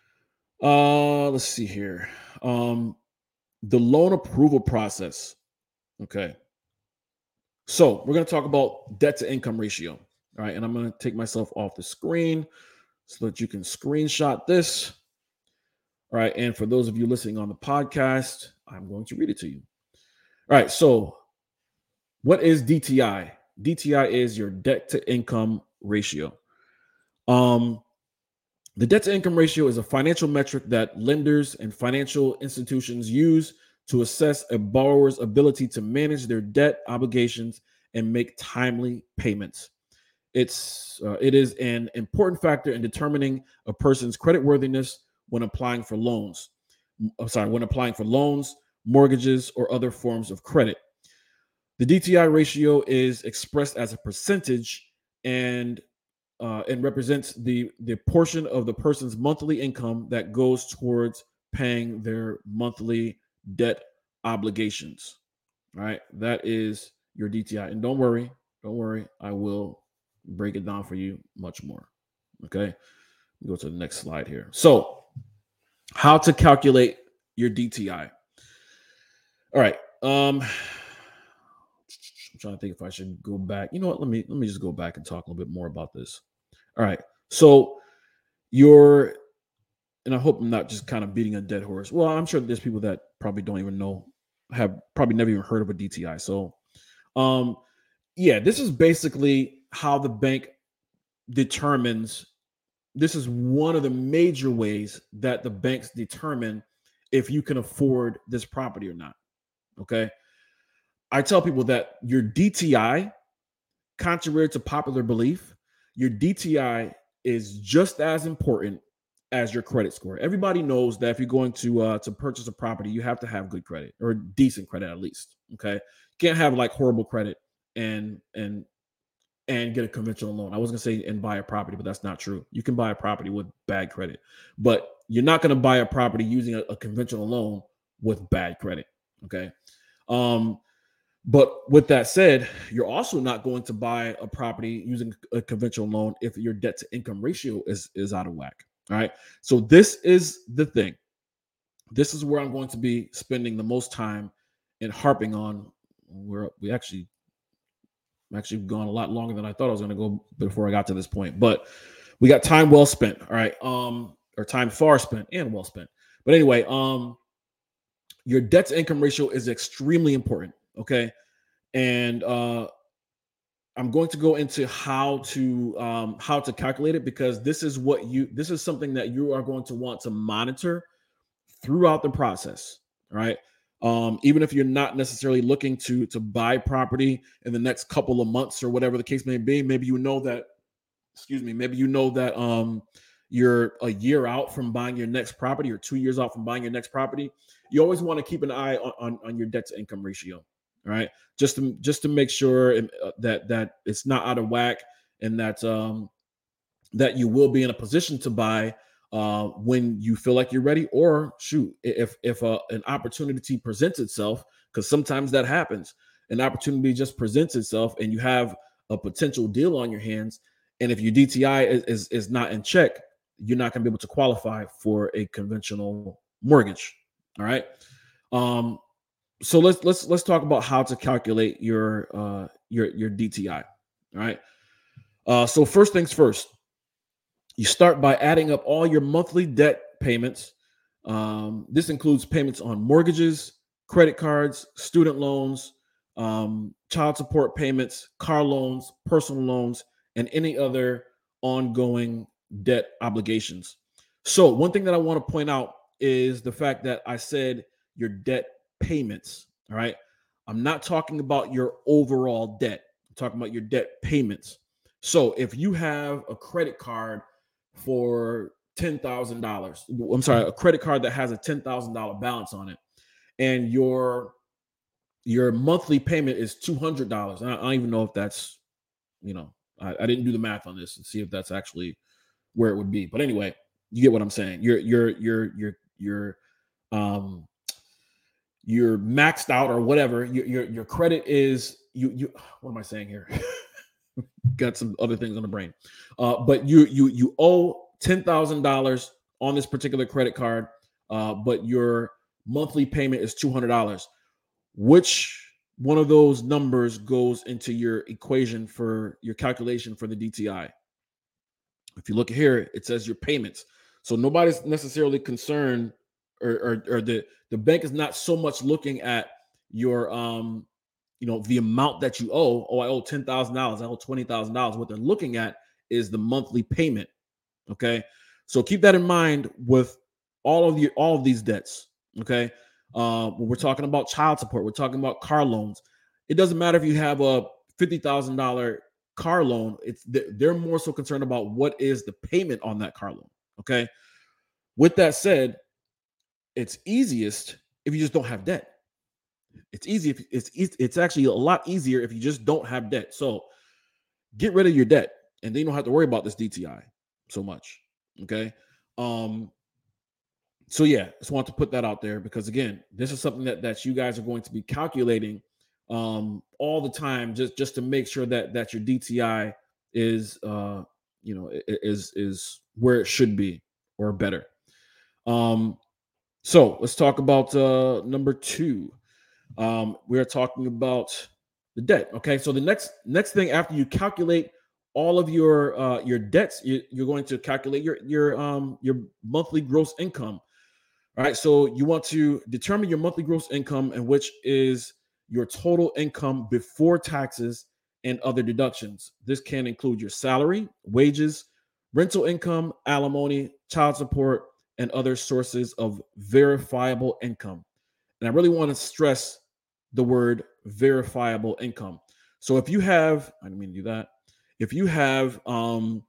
Uh, let's see here. Um, the loan approval process. Okay. So we're going to talk about debt to income ratio. All right. And I'm going to take myself off the screen so that you can screenshot this. All right. And for those of you listening on the podcast, I'm going to read it to you. All right. So what is D T I? D T I is your debt to income ratio. Um, the debt to income ratio is a financial metric that lenders and financial institutions use to assess a borrower's ability to manage their debt obligations and make timely payments. It's uh, it is an important factor in determining a person's creditworthiness when applying for loans. I'm sorry, when applying for loans, mortgages, or other forms of credit. The D T I ratio is expressed as a percentage and uh, and represents the the portion of the person's monthly income that goes towards paying their monthly debt obligations. All right, that is your D T I. And don't worry, don't worry, I will break it down for you much more. Okay, go to the next slide here. So, how to calculate your D T I? All right. Um, I'm trying to think if I should go back. You know what? Let me let me just go back and talk a little bit more about this. All right. So your and I hope I'm not just kind of beating a dead horse. Well, I'm sure there's people that probably don't even know, have probably never even heard of a D T I. So um yeah, this is basically how the bank determines. This is one of the major ways that the banks determine if you can afford this property or not. Okay. I tell people that your D T I, contrary to popular belief, your D T I is just as important as your credit score. Everybody knows that if you're going to uh, to purchase a property, you have to have good credit or decent credit at least. Okay, can't have like horrible credit and and and get a conventional loan. I was gonna say and buy a property, but that's not true. You can buy a property with bad credit, but you're not gonna buy a property using a, a conventional loan with bad credit. Okay. Um, but with that said, you're also not going to buy a property using a conventional loan if your debt to income ratio is, is out of whack. All right. So this is the thing. This is where I'm going to be spending the most time and harping on. Where we actually actually gone a lot longer than I thought I was going to go before I got to this point. But we got time well spent. All right. Um, or time far spent and well spent. But anyway, um, your debt to income ratio is extremely important. Okay. And uh, I'm going to go into how to um, how to calculate it because this is what you this is something that you are going to want to monitor throughout the process. All right. Um, even if you're not necessarily looking to to buy property in the next couple of months or whatever the case may be, maybe you know that, excuse me, maybe you know that um, you're a year out from buying your next property or two years out from buying your next property. You always want to keep an eye on, on, on your debt to income ratio. All right, just to just to make sure that that it's not out of whack and that um, that you will be in a position to buy uh, when you feel like you're ready, or shoot, if if uh, an opportunity presents itself, because sometimes that happens. An opportunity just presents itself, and you have a potential deal on your hands. And if your D T I is is, is not in check, you're not going to be able to qualify for a conventional mortgage. All right. Um, so let's let's let's talk about how to calculate your uh, your your D T I. All right. Uh, so first things first, you start by adding up all your monthly debt payments. Um, this includes payments on mortgages, credit cards, student loans, um, child support payments, car loans, personal loans, and any other ongoing debt obligations. So one thing that I want to point out is the fact that I said your debt payments. All right. I'm not talking about your overall debt. I'm talking about your debt payments. So if you have a credit card for ten thousand dollars, I'm sorry, a credit card that has a ten thousand dollars balance on it, and your your monthly payment is two hundred dollars. I, I don't even know if that's, you know, I, I didn't do the math on this and see if that's actually where it would be. But anyway, you get what I'm saying. Your your your your your um you're maxed out or whatever. Your your, your credit is you you. What am I saying here? Got some other things on the brain, uh, but you you you owe ten thousand dollars on this particular credit card, uh, but your monthly payment is two hundred dollars. Which one of those numbers goes into your equation for your calculation for the D T I? If you look here, it says your payments. So nobody's necessarily concerned, or, or, or the, the bank is not so much looking at your, um, you know, the amount that you owe. Oh, I owe ten thousand dollars. I owe twenty thousand dollars. What they're looking at is the monthly payment. Okay. So keep that in mind with all of your, all of these debts. Okay. Uh, when we're talking about child support, we're talking about car loans. It doesn't matter if you have a fifty thousand dollars car loan. It's they're more so concerned about what is the payment on that car loan. Okay. With that said, it's easiest if you just don't have debt. It's easy if it's it's actually a lot easier if you just don't have debt. So get rid of your debt, and then you don't have to worry about this D T I so much. Okay. Um. So yeah, just want to put that out there because again, this is something that that you guys are going to be calculating um all the time, just just to make sure that that your D T I is uh you know is is where it should be or better. Um. So let's talk about uh number two. Um, we're talking about the debt. Okay, so the next next thing after you calculate all of your uh, your debts, you, you're going to calculate your your um your monthly gross income. All right, so you want to determine your monthly gross income, and which is your total income before taxes and other deductions. This can include your salary, wages, rental income, alimony, child support, and other sources of verifiable income. And I really want to stress the word verifiable income. So if you have, I didn't mean to do that. If you have um,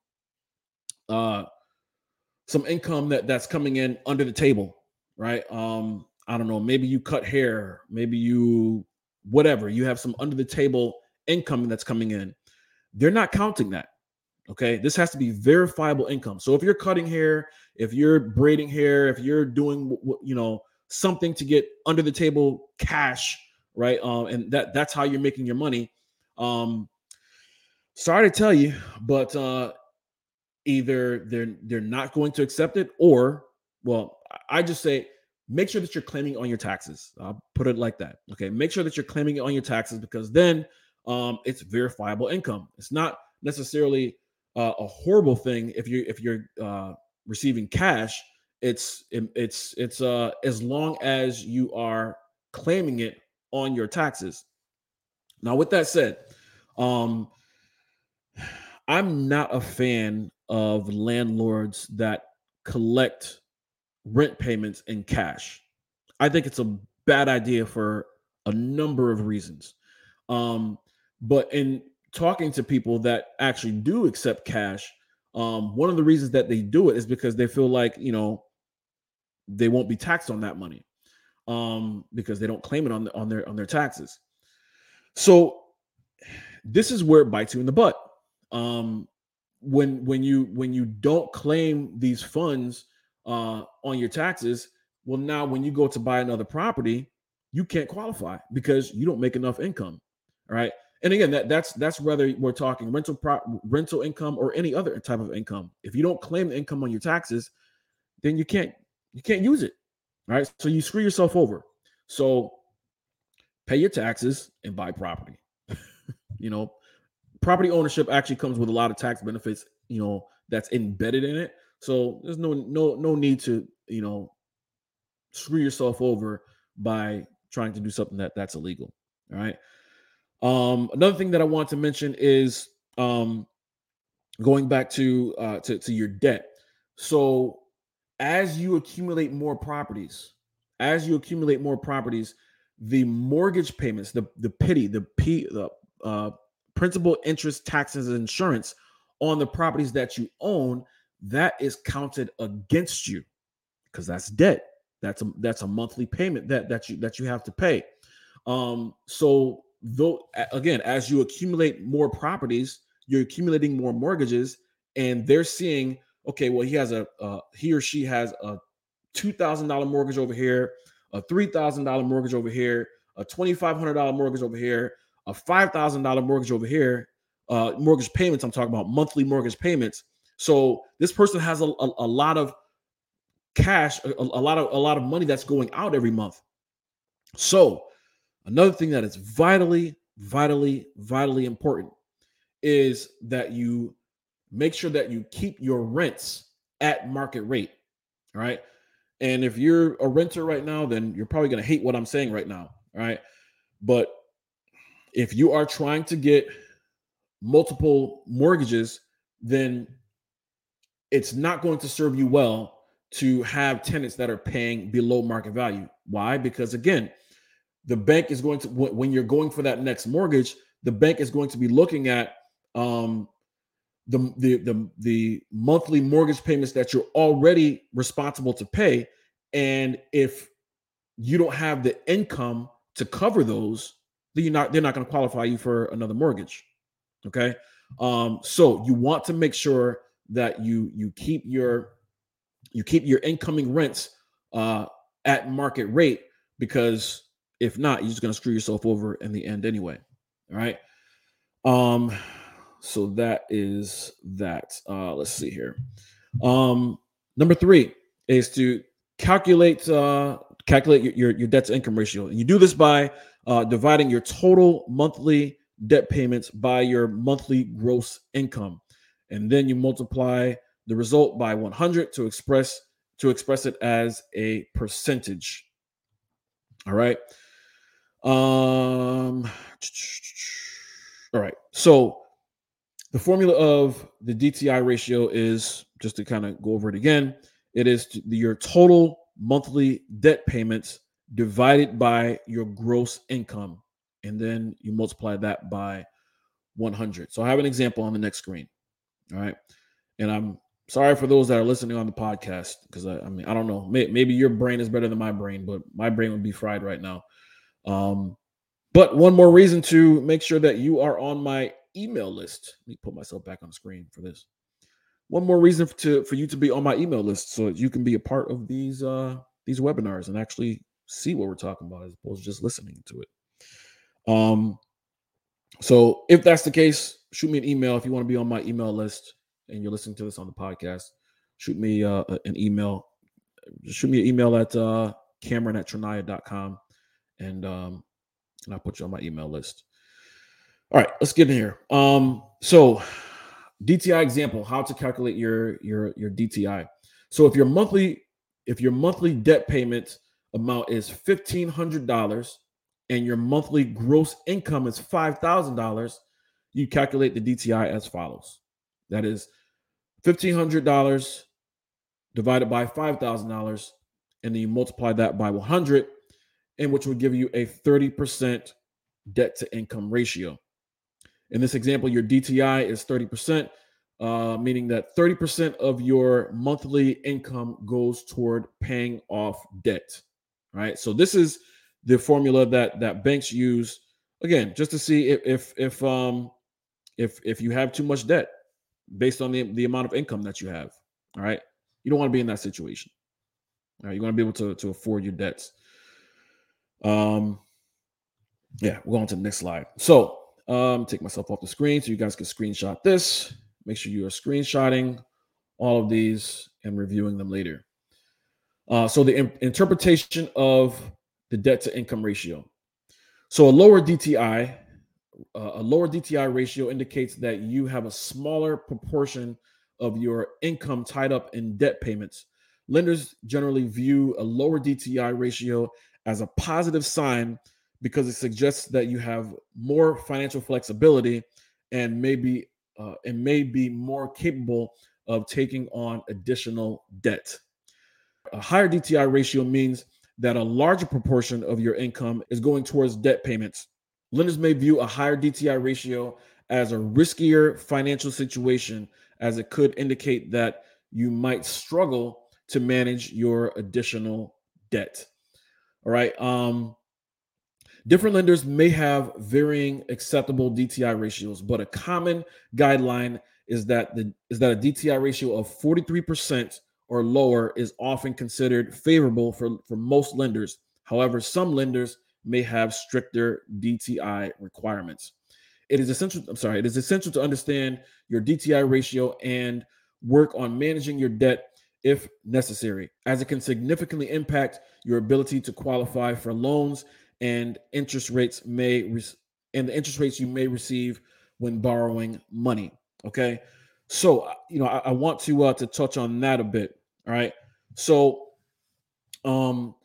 uh, some income that that's coming in under the table, right? Um, I don't know. Maybe you cut hair. Maybe you, whatever. You have some under the table income that's coming in. They're not counting that. Okay. This has to be verifiable income. So if you're cutting hair, if you're braiding hair, if you're doing, you know, something to get under the table cash, right? Um, and that that's how you're making your money. Um, sorry to tell you, but uh, either they're they're not going to accept it, or, well, I just say make sure that you're claiming on your taxes. I'll put it like that. Okay, make sure that you're claiming it on your taxes because then um, it's verifiable income. It's not necessarily uh, a horrible thing if you if you're uh, receiving cash. It's it, it's it's uh as long as you are claiming it on your taxes. Now, with that said, um, I'm not a fan of landlords that collect rent payments in cash. I think it's a bad idea for a number of reasons. Um, but in talking to people that actually do accept cash, um, one of the reasons that they do it is because they feel like, you know, they won't be taxed on that money um, because they don't claim it on the, on their on their taxes. So this is where it bites you in the butt. Um, when when you when you don't claim these funds uh, on your taxes, well, now when you go to buy another property, you can't qualify because you don't make enough income. All right. And again, that that's that's whether we're talking rental pro- rental income or any other type of income. If you don't claim the income on your taxes, then you can't you can't use it. All right. So you screw yourself over. So pay your taxes and buy property. You know, property ownership actually comes with a lot of tax benefits, you know, that's embedded in it. So there's no no no need to, you know, screw yourself over by trying to do something that that's illegal. All right. Um, another thing that I want to mention is um, going back to, uh, to to your debt. So as you accumulate more properties, as you accumulate more properties, the mortgage payments, the the pity, the p the uh, principal, interest, taxes, and insurance on the properties that you own, that is counted against you because that's debt. That's a that's a monthly payment that that you that you have to pay. Um, so though again, as you accumulate more properties, you're accumulating more mortgages, and they're seeing, okay, well, he has a uh, he or she has a two thousand dollar mortgage over here, a three thousand dollars mortgage over here, a twenty-five hundred dollars mortgage over here, a five thousand dollars mortgage over here, uh, mortgage payments. I'm talking about monthly mortgage payments. So this person has a, a, a lot of cash, a, a lot of a lot of money that's going out every month. So another thing that is vitally, vitally, vitally important is that you make sure that you keep your rents at market rate. All right. And if you're a renter right now, then you're probably going to hate what I'm saying right now. All right. But if you are trying to get multiple mortgages, then it's not going to serve you well to have tenants that are paying below market value. Why? Because again, the bank is going to, when you're going for that next mortgage, the bank is going to be looking at um, the, the, the, the monthly mortgage payments that you're already responsible to pay. And if you don't have the income to cover those, then you're not, they're not going to qualify you for another mortgage. Okay. Um, so you want to make sure that you, you keep your, you keep your incoming rents uh, at market rate, because if not, you're just going to screw yourself over in the end anyway. All right. Um, so that is that. Uh, let's see here. Um, number three is to calculate uh, calculate your, your, your debt to income ratio. And you do this by uh, dividing your total monthly debt payments by your monthly gross income. And then you multiply the result by one hundred to express to express it as a percentage. All right. Um, all right. So the formula of the D T I ratio is, just to kind of go over it again, it is to, your total monthly debt payments divided by your gross income. And then you multiply that by one hundred. So I have an example on the next screen. All right. And I'm sorry for those that are listening on the podcast, because I, I mean, I don't know, may, maybe your brain is better than my brain, but my brain would be fried right now. Um, but one more reason to make sure that you are on my email list. Let me put myself back on the screen for this. One more reason to for you to be on my email list, so that you can be a part of these uh, these webinars and actually see what we're talking about, as opposed to just listening to it. Um, so if that's the case, shoot me an email if you want to be on my email list and you're listening to this on the podcast. Shoot me uh, an email. Shoot me an email at uh, Cameron at Trinaya dot com, and um, and I'll put you on my email list. All right, let's get in here. Um, so D T I example, how to calculate your your your D T I. So if your monthly if your monthly debt payment amount is fifteen hundred dollars and your monthly gross income is five thousand dollars, you calculate the D T I as follows. That is fifteen hundred dollars divided by five thousand dollars, and then you multiply that by one hundred, and which will give you a thirty percent debt to income ratio. In this example, your D T I is thirty percent, uh, meaning that thirty percent of your monthly income goes toward paying off debt. Right. So this is the formula that that banks use, again, just to see if if if um if if you have too much debt based on the, the amount of income that you have. All right. You don't want to be in that situation. All right. You want to be able to, to afford your debts. Um, yeah, we're going to the next slide. So um, take myself off the screen so you guys can screenshot this. Make sure you are screenshotting all of these and reviewing them later. Uh, so the in- interpretation of the debt to income ratio. So a lower D T I, uh, a lower D T I ratio indicates that you have a smaller proportion of your income tied up in debt payments. Lenders generally view a lower D T I ratio as a positive sign, because it suggests that you have more financial flexibility and maybe uh, and may be more capable of taking on additional debt. A higher D T I ratio means that a larger proportion of your income is going towards debt payments. Lenders may view a higher D T I ratio as a riskier financial situation, as it could indicate that you might struggle to manage your additional debt. All right. Um, different lenders may have varying acceptable D T I ratios, but a common guideline is that the is that a D T I ratio of forty-three percent or lower is often considered favorable for, for most lenders. However, some lenders may have stricter D T I requirements. It is essential, I'm sorry, it is essential to understand your D T I ratio and work on managing your debt if necessary, as it can significantly impact your ability to qualify for loans and interest rates may re- and the interest rates you may receive when borrowing money. Okay, so uh, you know I, I want to uh, to touch on that a bit. All right, so um,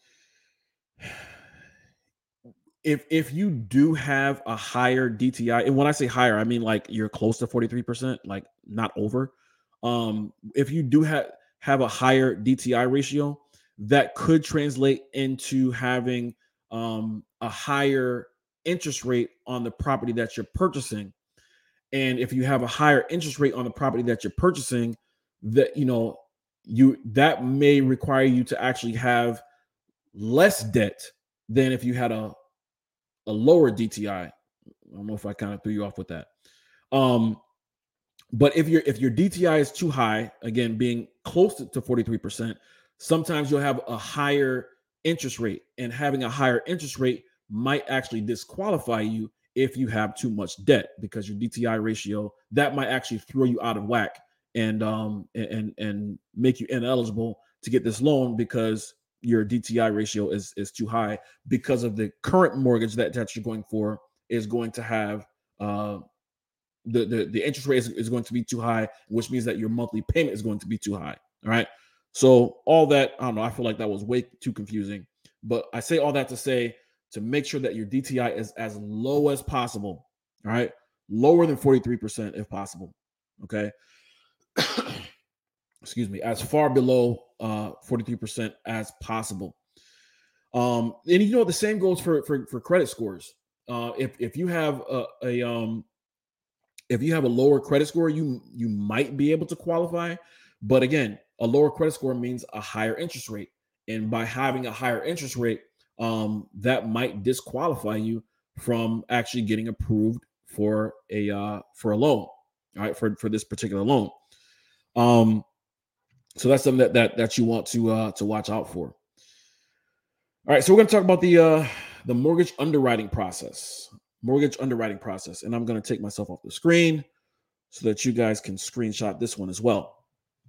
if if you do have a higher D T I, and when I say higher, I mean like you're close to forty-three percent, like not over. Um, if you do have have a higher D T I ratio, that could translate into having um, a higher interest rate on the property that you're purchasing. And if you have a higher interest rate on the property that you're purchasing, that you know you that may require you to actually have less debt than if you had a a lower D T I. I I don't know if I kind of threw you off with that. Um, but if your if your D T I is too high, again, being close to, to forty-three percent, sometimes you'll have a higher interest rate, and having a higher interest rate might actually disqualify you if you have too much debt, because your D T I ratio that might actually throw you out of whack and um and and make you ineligible to get this loan because your D T I ratio is is too high, because of the current mortgage that that you're going for is going to have uh the, the, the interest rate is, is going to be too high, which means that your monthly payment is going to be too high. All right. So all that, I don't know, I feel like that was way too confusing. But I say all that to say to make sure that your D T I is as low as possible. All right. Lower than forty-three percent if possible. Okay. Excuse me, as far below uh forty-three percent as possible. Um, and you know the same goes for for, for credit scores. Uh, if if you have a, a um if you have a lower credit score, you you might be able to qualify. But again, a lower credit score means a higher interest rate, and by having a higher interest rate, um, that might disqualify you from actually getting approved for a uh, for a loan. All right, for for this particular loan. Um, so that's something that that that you want to uh, to watch out for. All right, so we're going to talk about the uh, the mortgage underwriting process. Mortgage underwriting process, and I'm going to take myself off the screen so that you guys can screenshot this one as well.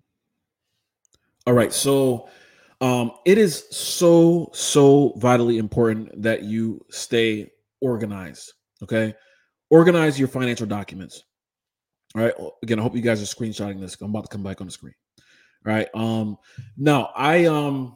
All right, so um, it is so so vitally important that you stay organized. Okay, organize your financial documents. All right. Again, I hope you guys are screenshotting this. I'm about to come back on the screen. All right. Um, now I um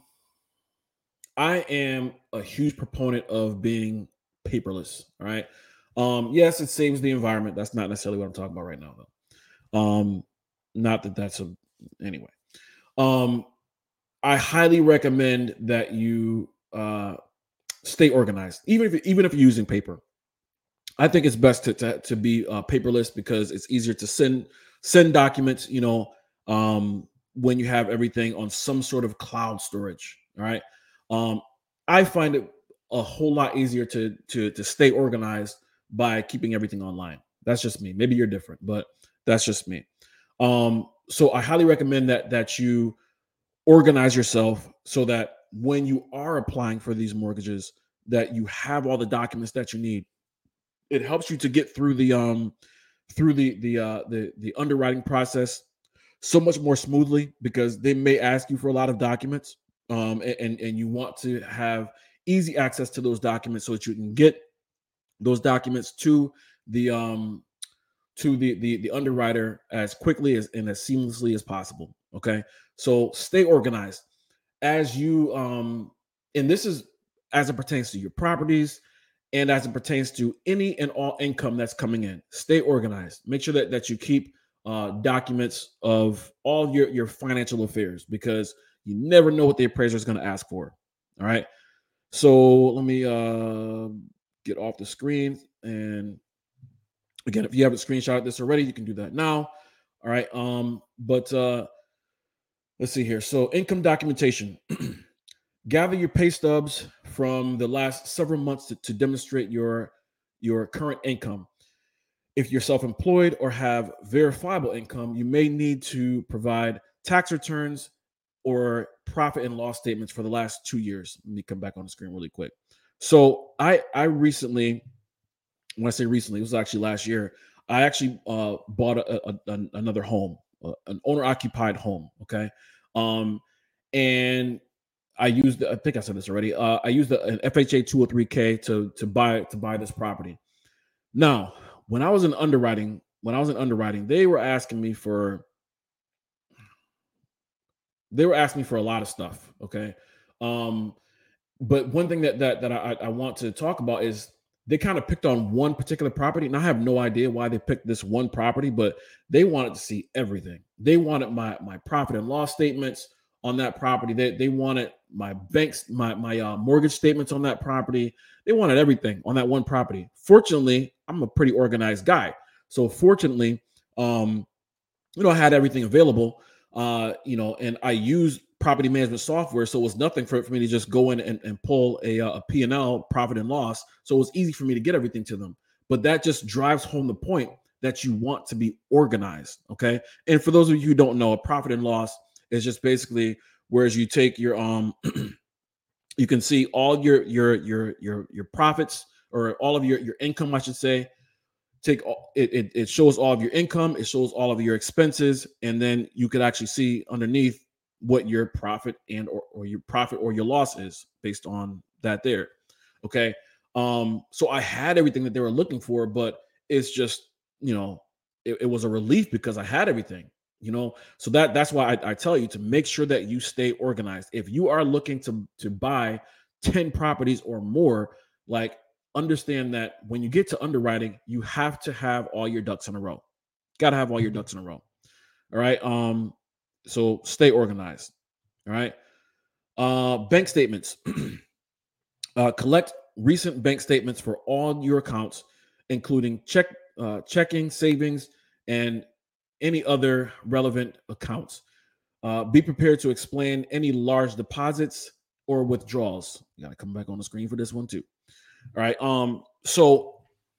I am a huge proponent of being paperless. All right. Um, yes, it saves the environment. That's not necessarily what I'm talking about right now, though. Um, not that that's a anyway. Um, I highly recommend that you uh stay organized, even if even if you're using paper. I think it's best to to, to be uh, paperless because it's easier to send send documents. You know, um, when you have everything on some sort of cloud storage. All right. Um, I find it a whole lot easier to to to stay organized by keeping everything online. That's just me. Maybe you're different, but that's just me. Um, so I highly recommend that that you organize yourself so that when you are applying for these mortgages, that you have all the documents that you need. It helps you to get through the um through the the uh the the underwriting process so much more smoothly, because they may ask you for a lot of documents, um and and you want to have easy access to those documents so that you can get those documents to the um to the the, the underwriter as quickly as and as seamlessly as possible. Okay, so stay organized as you um and this is as it pertains to your properties and as it pertains to any and all income that's coming in. Stay organized. Make sure that that you keep uh, documents of all your your financial affairs, because you never know what the appraiser is going to ask for. All right. So let me uh, get off the screen. And again, if you haven't screenshotted this already, you can do that now. All right. Um, but uh, let's see here. So income documentation. Gather your pay stubs from the last several months to, to demonstrate your your current income. If you're self-employed or have verifiable income, you may need to provide tax returns or profit and loss statements for the last two years. Let me come back on the screen really quick. So I I recently, when I say recently, it was actually last year. I actually uh, bought a, a, a, another home, uh, an owner occupied home. Okay, um, and I used, I think I said this already. Uh, I used an F H A two oh three K to to buy to buy this property. Now, when I was in underwriting, when I was in underwriting, they were asking me for they were asking me for a lot of stuff. Okay, um, but one thing that that that I, I want to talk about is they kind of picked on one particular property, and I have no idea why they picked this one property, but they wanted to see everything. They wanted my my profit and loss statements on that property. They they wanted my banks, my my uh, mortgage statements on that property. They wanted everything on that one property. Fortunately, I'm a pretty organized guy, so fortunately, um, you know, I had everything available. Uh, you know, and I used property management software, so it was nothing for, for me to just go in and, and pull a, a P and L, profit and loss. So it was easy for me to get everything to them. But that just drives home the point that you want to be organized. Okay. And for those of you who don't know, a profit and loss is just basically whereas you take your um you can see all your your your your your profits or all of your your income, I should say. Take all, it, it it shows all of your income, it shows all of your expenses, and then you could actually see underneath what your profit and or, or your profit or your loss is based on that there. Okay. Um, so I had everything that they were looking for, but it's just, you know, it, it was a relief because I had everything, you know. So that that's why I, I tell you to make sure that you stay organized. If you are looking to to buy ten properties or more, like understand that when you get to underwriting, you have to have all your ducks in a row. Got to have all your ducks in a row. All right. Um, so stay organized. All right. Uh, bank statements. uh, collect recent bank statements for all your accounts, including check, uh, checking, savings, and any other relevant accounts. Uh, be prepared to explain any large deposits or withdrawals. You got to come back on the screen for this one too. All right. Um, so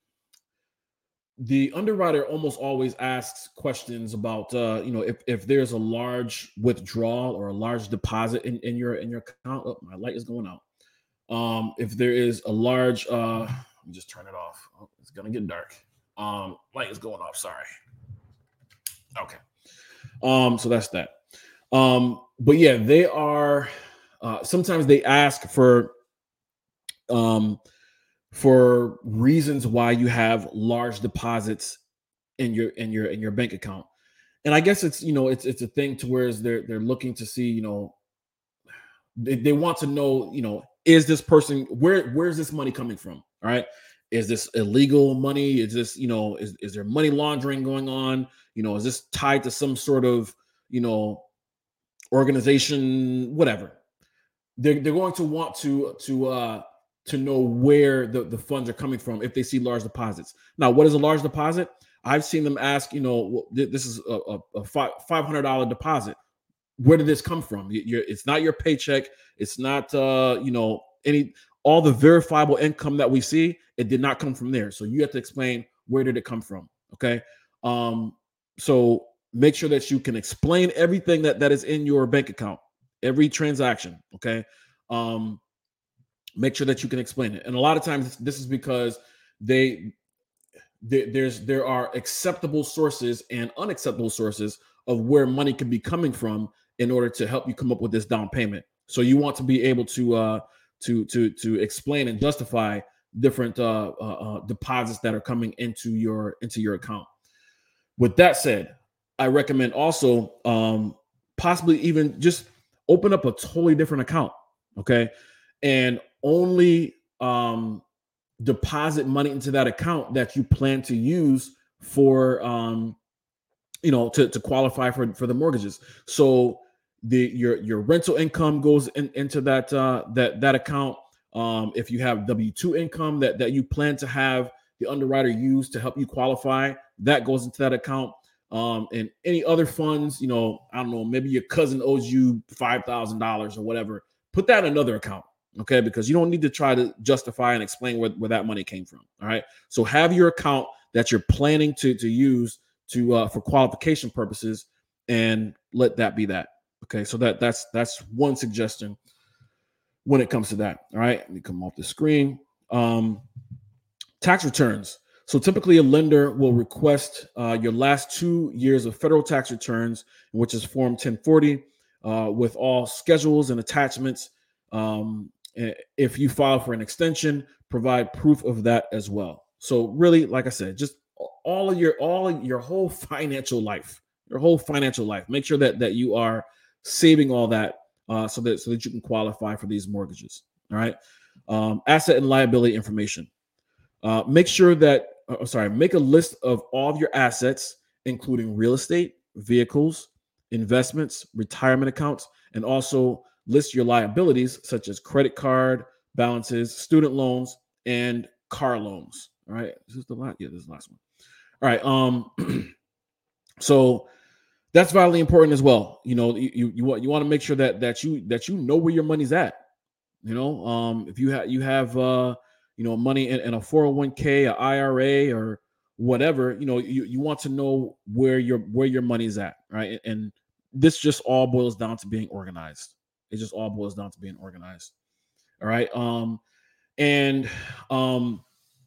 the underwriter almost always asks questions about, uh, you know, if, if there's a large withdrawal or a large deposit in, in your in your account. Oh, my light is going out. Um, if there is a large, uh, let me just turn it off. Oh, it's gonna get dark. Um, light is going off. Sorry. Okay. Um, so that's that. Um, but yeah, they are. Uh, sometimes they ask for, um, for reasons why you have large deposits in your in your in your bank account. And I guess it's, you know, it's it's a thing to where they're they're looking to see, you know, they, they want to know, you know, is this person, where where's this money coming from? All right. Is this illegal money? Is this, you know, is, is there money laundering going on? You know, is this tied to some sort of, you know, organization, whatever? They're, they're going to want to to uh to know where the, the funds are coming from if they see large deposits. Now, what is a large deposit? I've seen them ask, you know, this is a, a, a five hundred dollars deposit. Where did this come from? You're, it's not your paycheck. It's not, uh, you know, any, all the verifiable income that we see, it did not come from there. So you have to explain, where did it come from? Okay. Um, so make sure that you can explain everything that, that is in your bank account, every transaction. Okay. Um, make sure that you can explain it. And a lot of times this is because they, they there's there are acceptable sources and unacceptable sources of where money can be coming from in order to help you come up with this down payment. So you want to be able to uh to to to explain and justify different uh, uh, uh deposits that are coming into your into your account. With that said, I recommend also um possibly even just open up a totally different account. Okay. And only um, deposit money into that account that you plan to use for, um, you know, to, to qualify for, for the mortgages. So the your your rental income goes in, into that uh, that that account. Um, if you have W two income that that you plan to have the underwriter use to help you qualify, that goes into that account. Um, and any other funds, you know, I don't know, maybe your cousin owes you five thousand dollars or whatever, put that in another account. Okay, because you don't need to try to justify and explain where, where that money came from. All right. So have your account that you're planning to, to use to uh, for qualification purposes, and let that be that. Okay, so that that's that's one suggestion when it comes to that. All right, let me come off the screen. Um, tax returns. So typically, a lender will request uh, your last two years of federal tax returns, which is Form ten forty, uh, with all schedules and attachments. Um, if you file for an extension, provide proof of that as well. So really, like I said, just all of your all of your whole financial life, your whole financial life. Make sure that that you are saving all that uh, so that so that you can qualify for these mortgages. All right, um, asset and liability information. Uh, make sure that, uh, sorry, make a list of all of your assets, including real estate, vehicles, investments, retirement accounts, and also list your liabilities such as credit card balances, student loans, and car loans. All right, this is the last. Yeah, this is the last one. All right. Um. so that's vitally important as well. You know, you you, you want you want to make sure that that you that you know where your money's at. You know, um, if you have you have uh, you know money in, in a four oh one k, a I R A, or whatever, you know, you, you want to know where your where your money's at, right? And this just all boils down to being organized. It just all boils down to being organized. All right. Um, and um,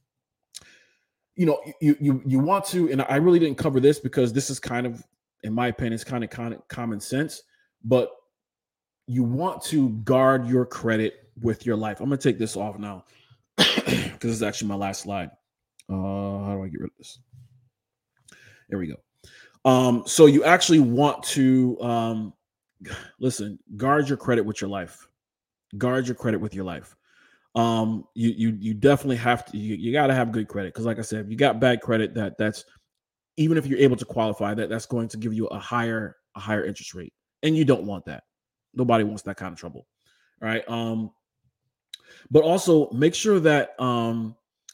you know, you you you want to, and I really didn't cover this because this is kind of, in my opinion, it's kind of kind of common sense, but you want to guard your credit with your life. I'm going to take this off now because this is actually my last slide. Uh, how do I get rid of this? There we go. Um, so you actually want to, um, listen, guard your credit with your life. Guard your credit with your life. Um, you you you definitely have to. You, you got to have good credit because, like I said, if you got bad credit, that that's even if you're able to qualify, that that's going to give you a higher a higher interest rate, and you don't want that. Nobody wants that kind of trouble. All right. Um, but also make sure that um,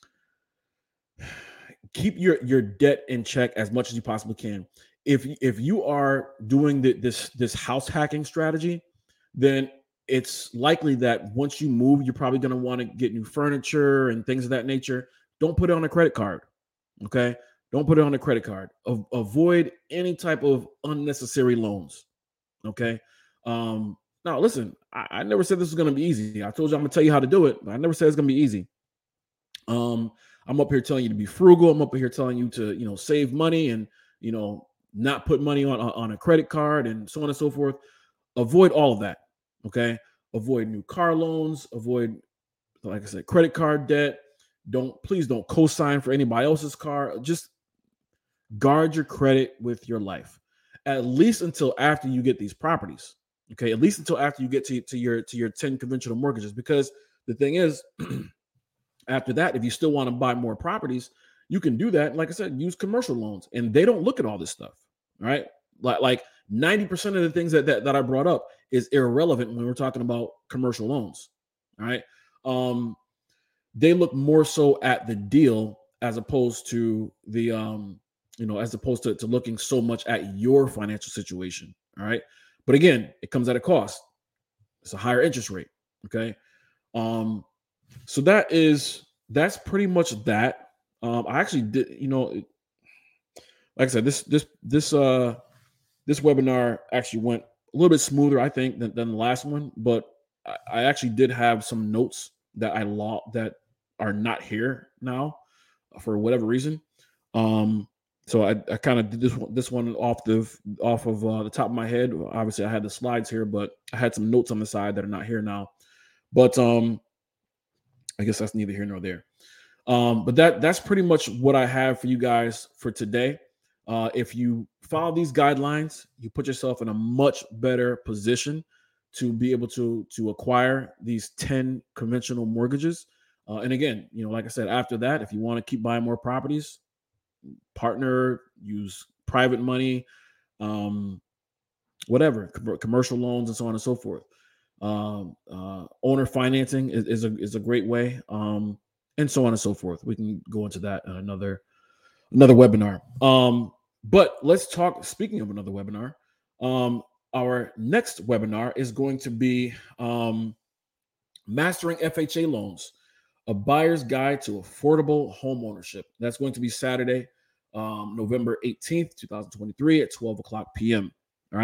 keep your your debt in check as much as you possibly can. If if you are doing the, this this house hacking strategy, then it's likely that once you move, you're probably going to want to get new furniture and things of that nature. Don't put it on a credit card. Okay. Don't put it on a credit card. A- avoid any type of unnecessary loans. Okay. Um, now, listen, I, I never said this was going to be easy. I told you I'm going to tell you how to do it, but I never said it's going to be easy. Um, I'm up here telling you to be frugal. I'm up here telling you to, you know, save money and, you know, not put money on, on a credit card and so on and so forth. Avoid all of that. Okay. Avoid new car loans. Avoid, like I said, credit card debt. Don't, please don't co-sign for anybody else's car. Just guard your credit with your life, at least until after you get these properties. Okay. At least until after you get to, to your, to your ten conventional mortgages, because the thing is, after that, if you still want to buy more properties, you can do that. Like I said, use commercial loans, and they don't look at all this stuff, right? Like like ninety percent of the things that, that that I brought up is irrelevant when we're talking about commercial loans. All right. Um, they look more so at the deal as opposed to the um, you know, as opposed to, to looking so much at your financial situation. All right. But again, it comes at a cost. It's a higher interest rate. Okay. Um, so that is that's pretty much that. Um, I actually did, you know, like I said, this this this uh this webinar actually went a little bit smoother, I think, than, than the last one. But I, I actually did have some notes that I law that are not here now for whatever reason. Um, so I, I kind of did this one this one off the off of uh, the top of my head. Obviously, I had the slides here, but I had some notes on the side that are not here now. But um, I guess that's neither here nor there. Um, but that that's pretty much what I have for you guys for today. Uh, if you follow these guidelines, you put yourself in a much better position to be able to to acquire these ten conventional mortgages. Uh, and again, you know, like I said, after that, if you want to keep buying more properties, partner, use private money, um, whatever, com- commercial loans, and so on and so forth. Um, uh, owner financing is, is a is a great way, um, and so on and so forth. We can go into that in another another webinar. Um, but let's talk. Speaking of another webinar, um, our next webinar is going to be um, mastering F H A loans, a buyer's guide to affordable home ownership. That's going to be Saturday, um, November eighteenth, twenty twenty-three at twelve o'clock p.m. All right.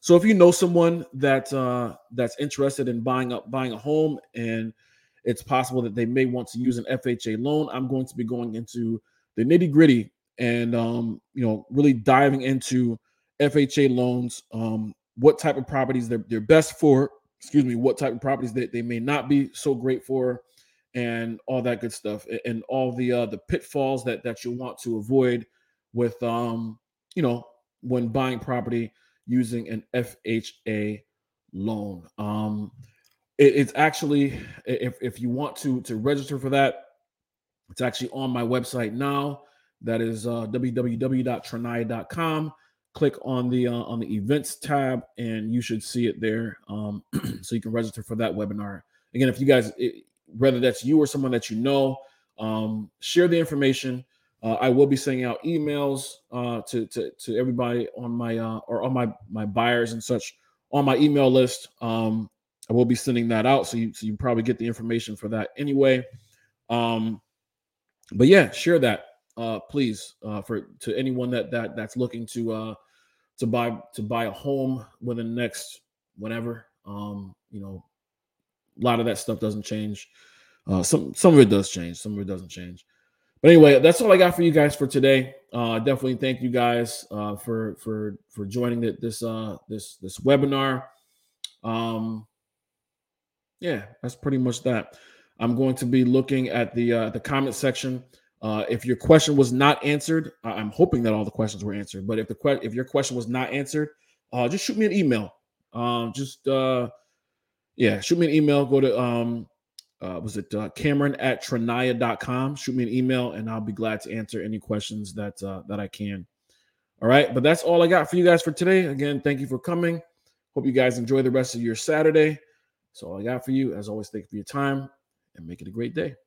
So if you know someone that uh, that's interested in buying up buying a home, and it's possible that they may want to use an F H A loan, I'm going to be going into the nitty gritty and um, you know really diving into F H A loans, um, what type of properties they're, they're best for, excuse me, what type of properties that they may not be so great for, and all that good stuff, a- and all the uh, the pitfalls that that you want to avoid with um, you know when buying property using an F H A loan. Um, it- it's actually, if if you want to to register for that, it's actually on my website now. That is uh, w w w dot tranaya dot com. Click on the uh, on the events tab, and you should see it there. Um, so you can register for that webinar. Again, if you guys, it, whether that's you or someone that you know, um, share the information. Uh, I will be sending out emails uh, to, to to everybody on my uh, or on my my buyers and such on my email list. Um, I will be sending that out, so you so you probably get the information for that anyway. Um, but yeah, share that, uh, please, uh, for to anyone that that that's looking to uh, to buy to buy a home within the next whenever. Um, you know, a lot of that stuff doesn't change. Uh, some some of it does change, some of it doesn't change. But anyway, that's all I got for you guys for today. Uh, definitely thank you guys uh, for for for joining the, this uh, this this webinar. Um, yeah, that's pretty much that. I'm going to be looking at the uh, the comment section. Uh, if your question was not answered, I- I'm hoping that all the questions were answered. But if the que- if your question was not answered, uh, just shoot me an email. Um, just uh, yeah, shoot me an email. Go to um, uh, was it uh, Cameron at tranaya dot com. Shoot me an email, and I'll be glad to answer any questions that uh, that I can. All right, but that's all I got for you guys for today. Again, thank you for coming. Hope you guys enjoy the rest of your Saturday. That's all I got for you. As always, thank you for your time, and make it a great day.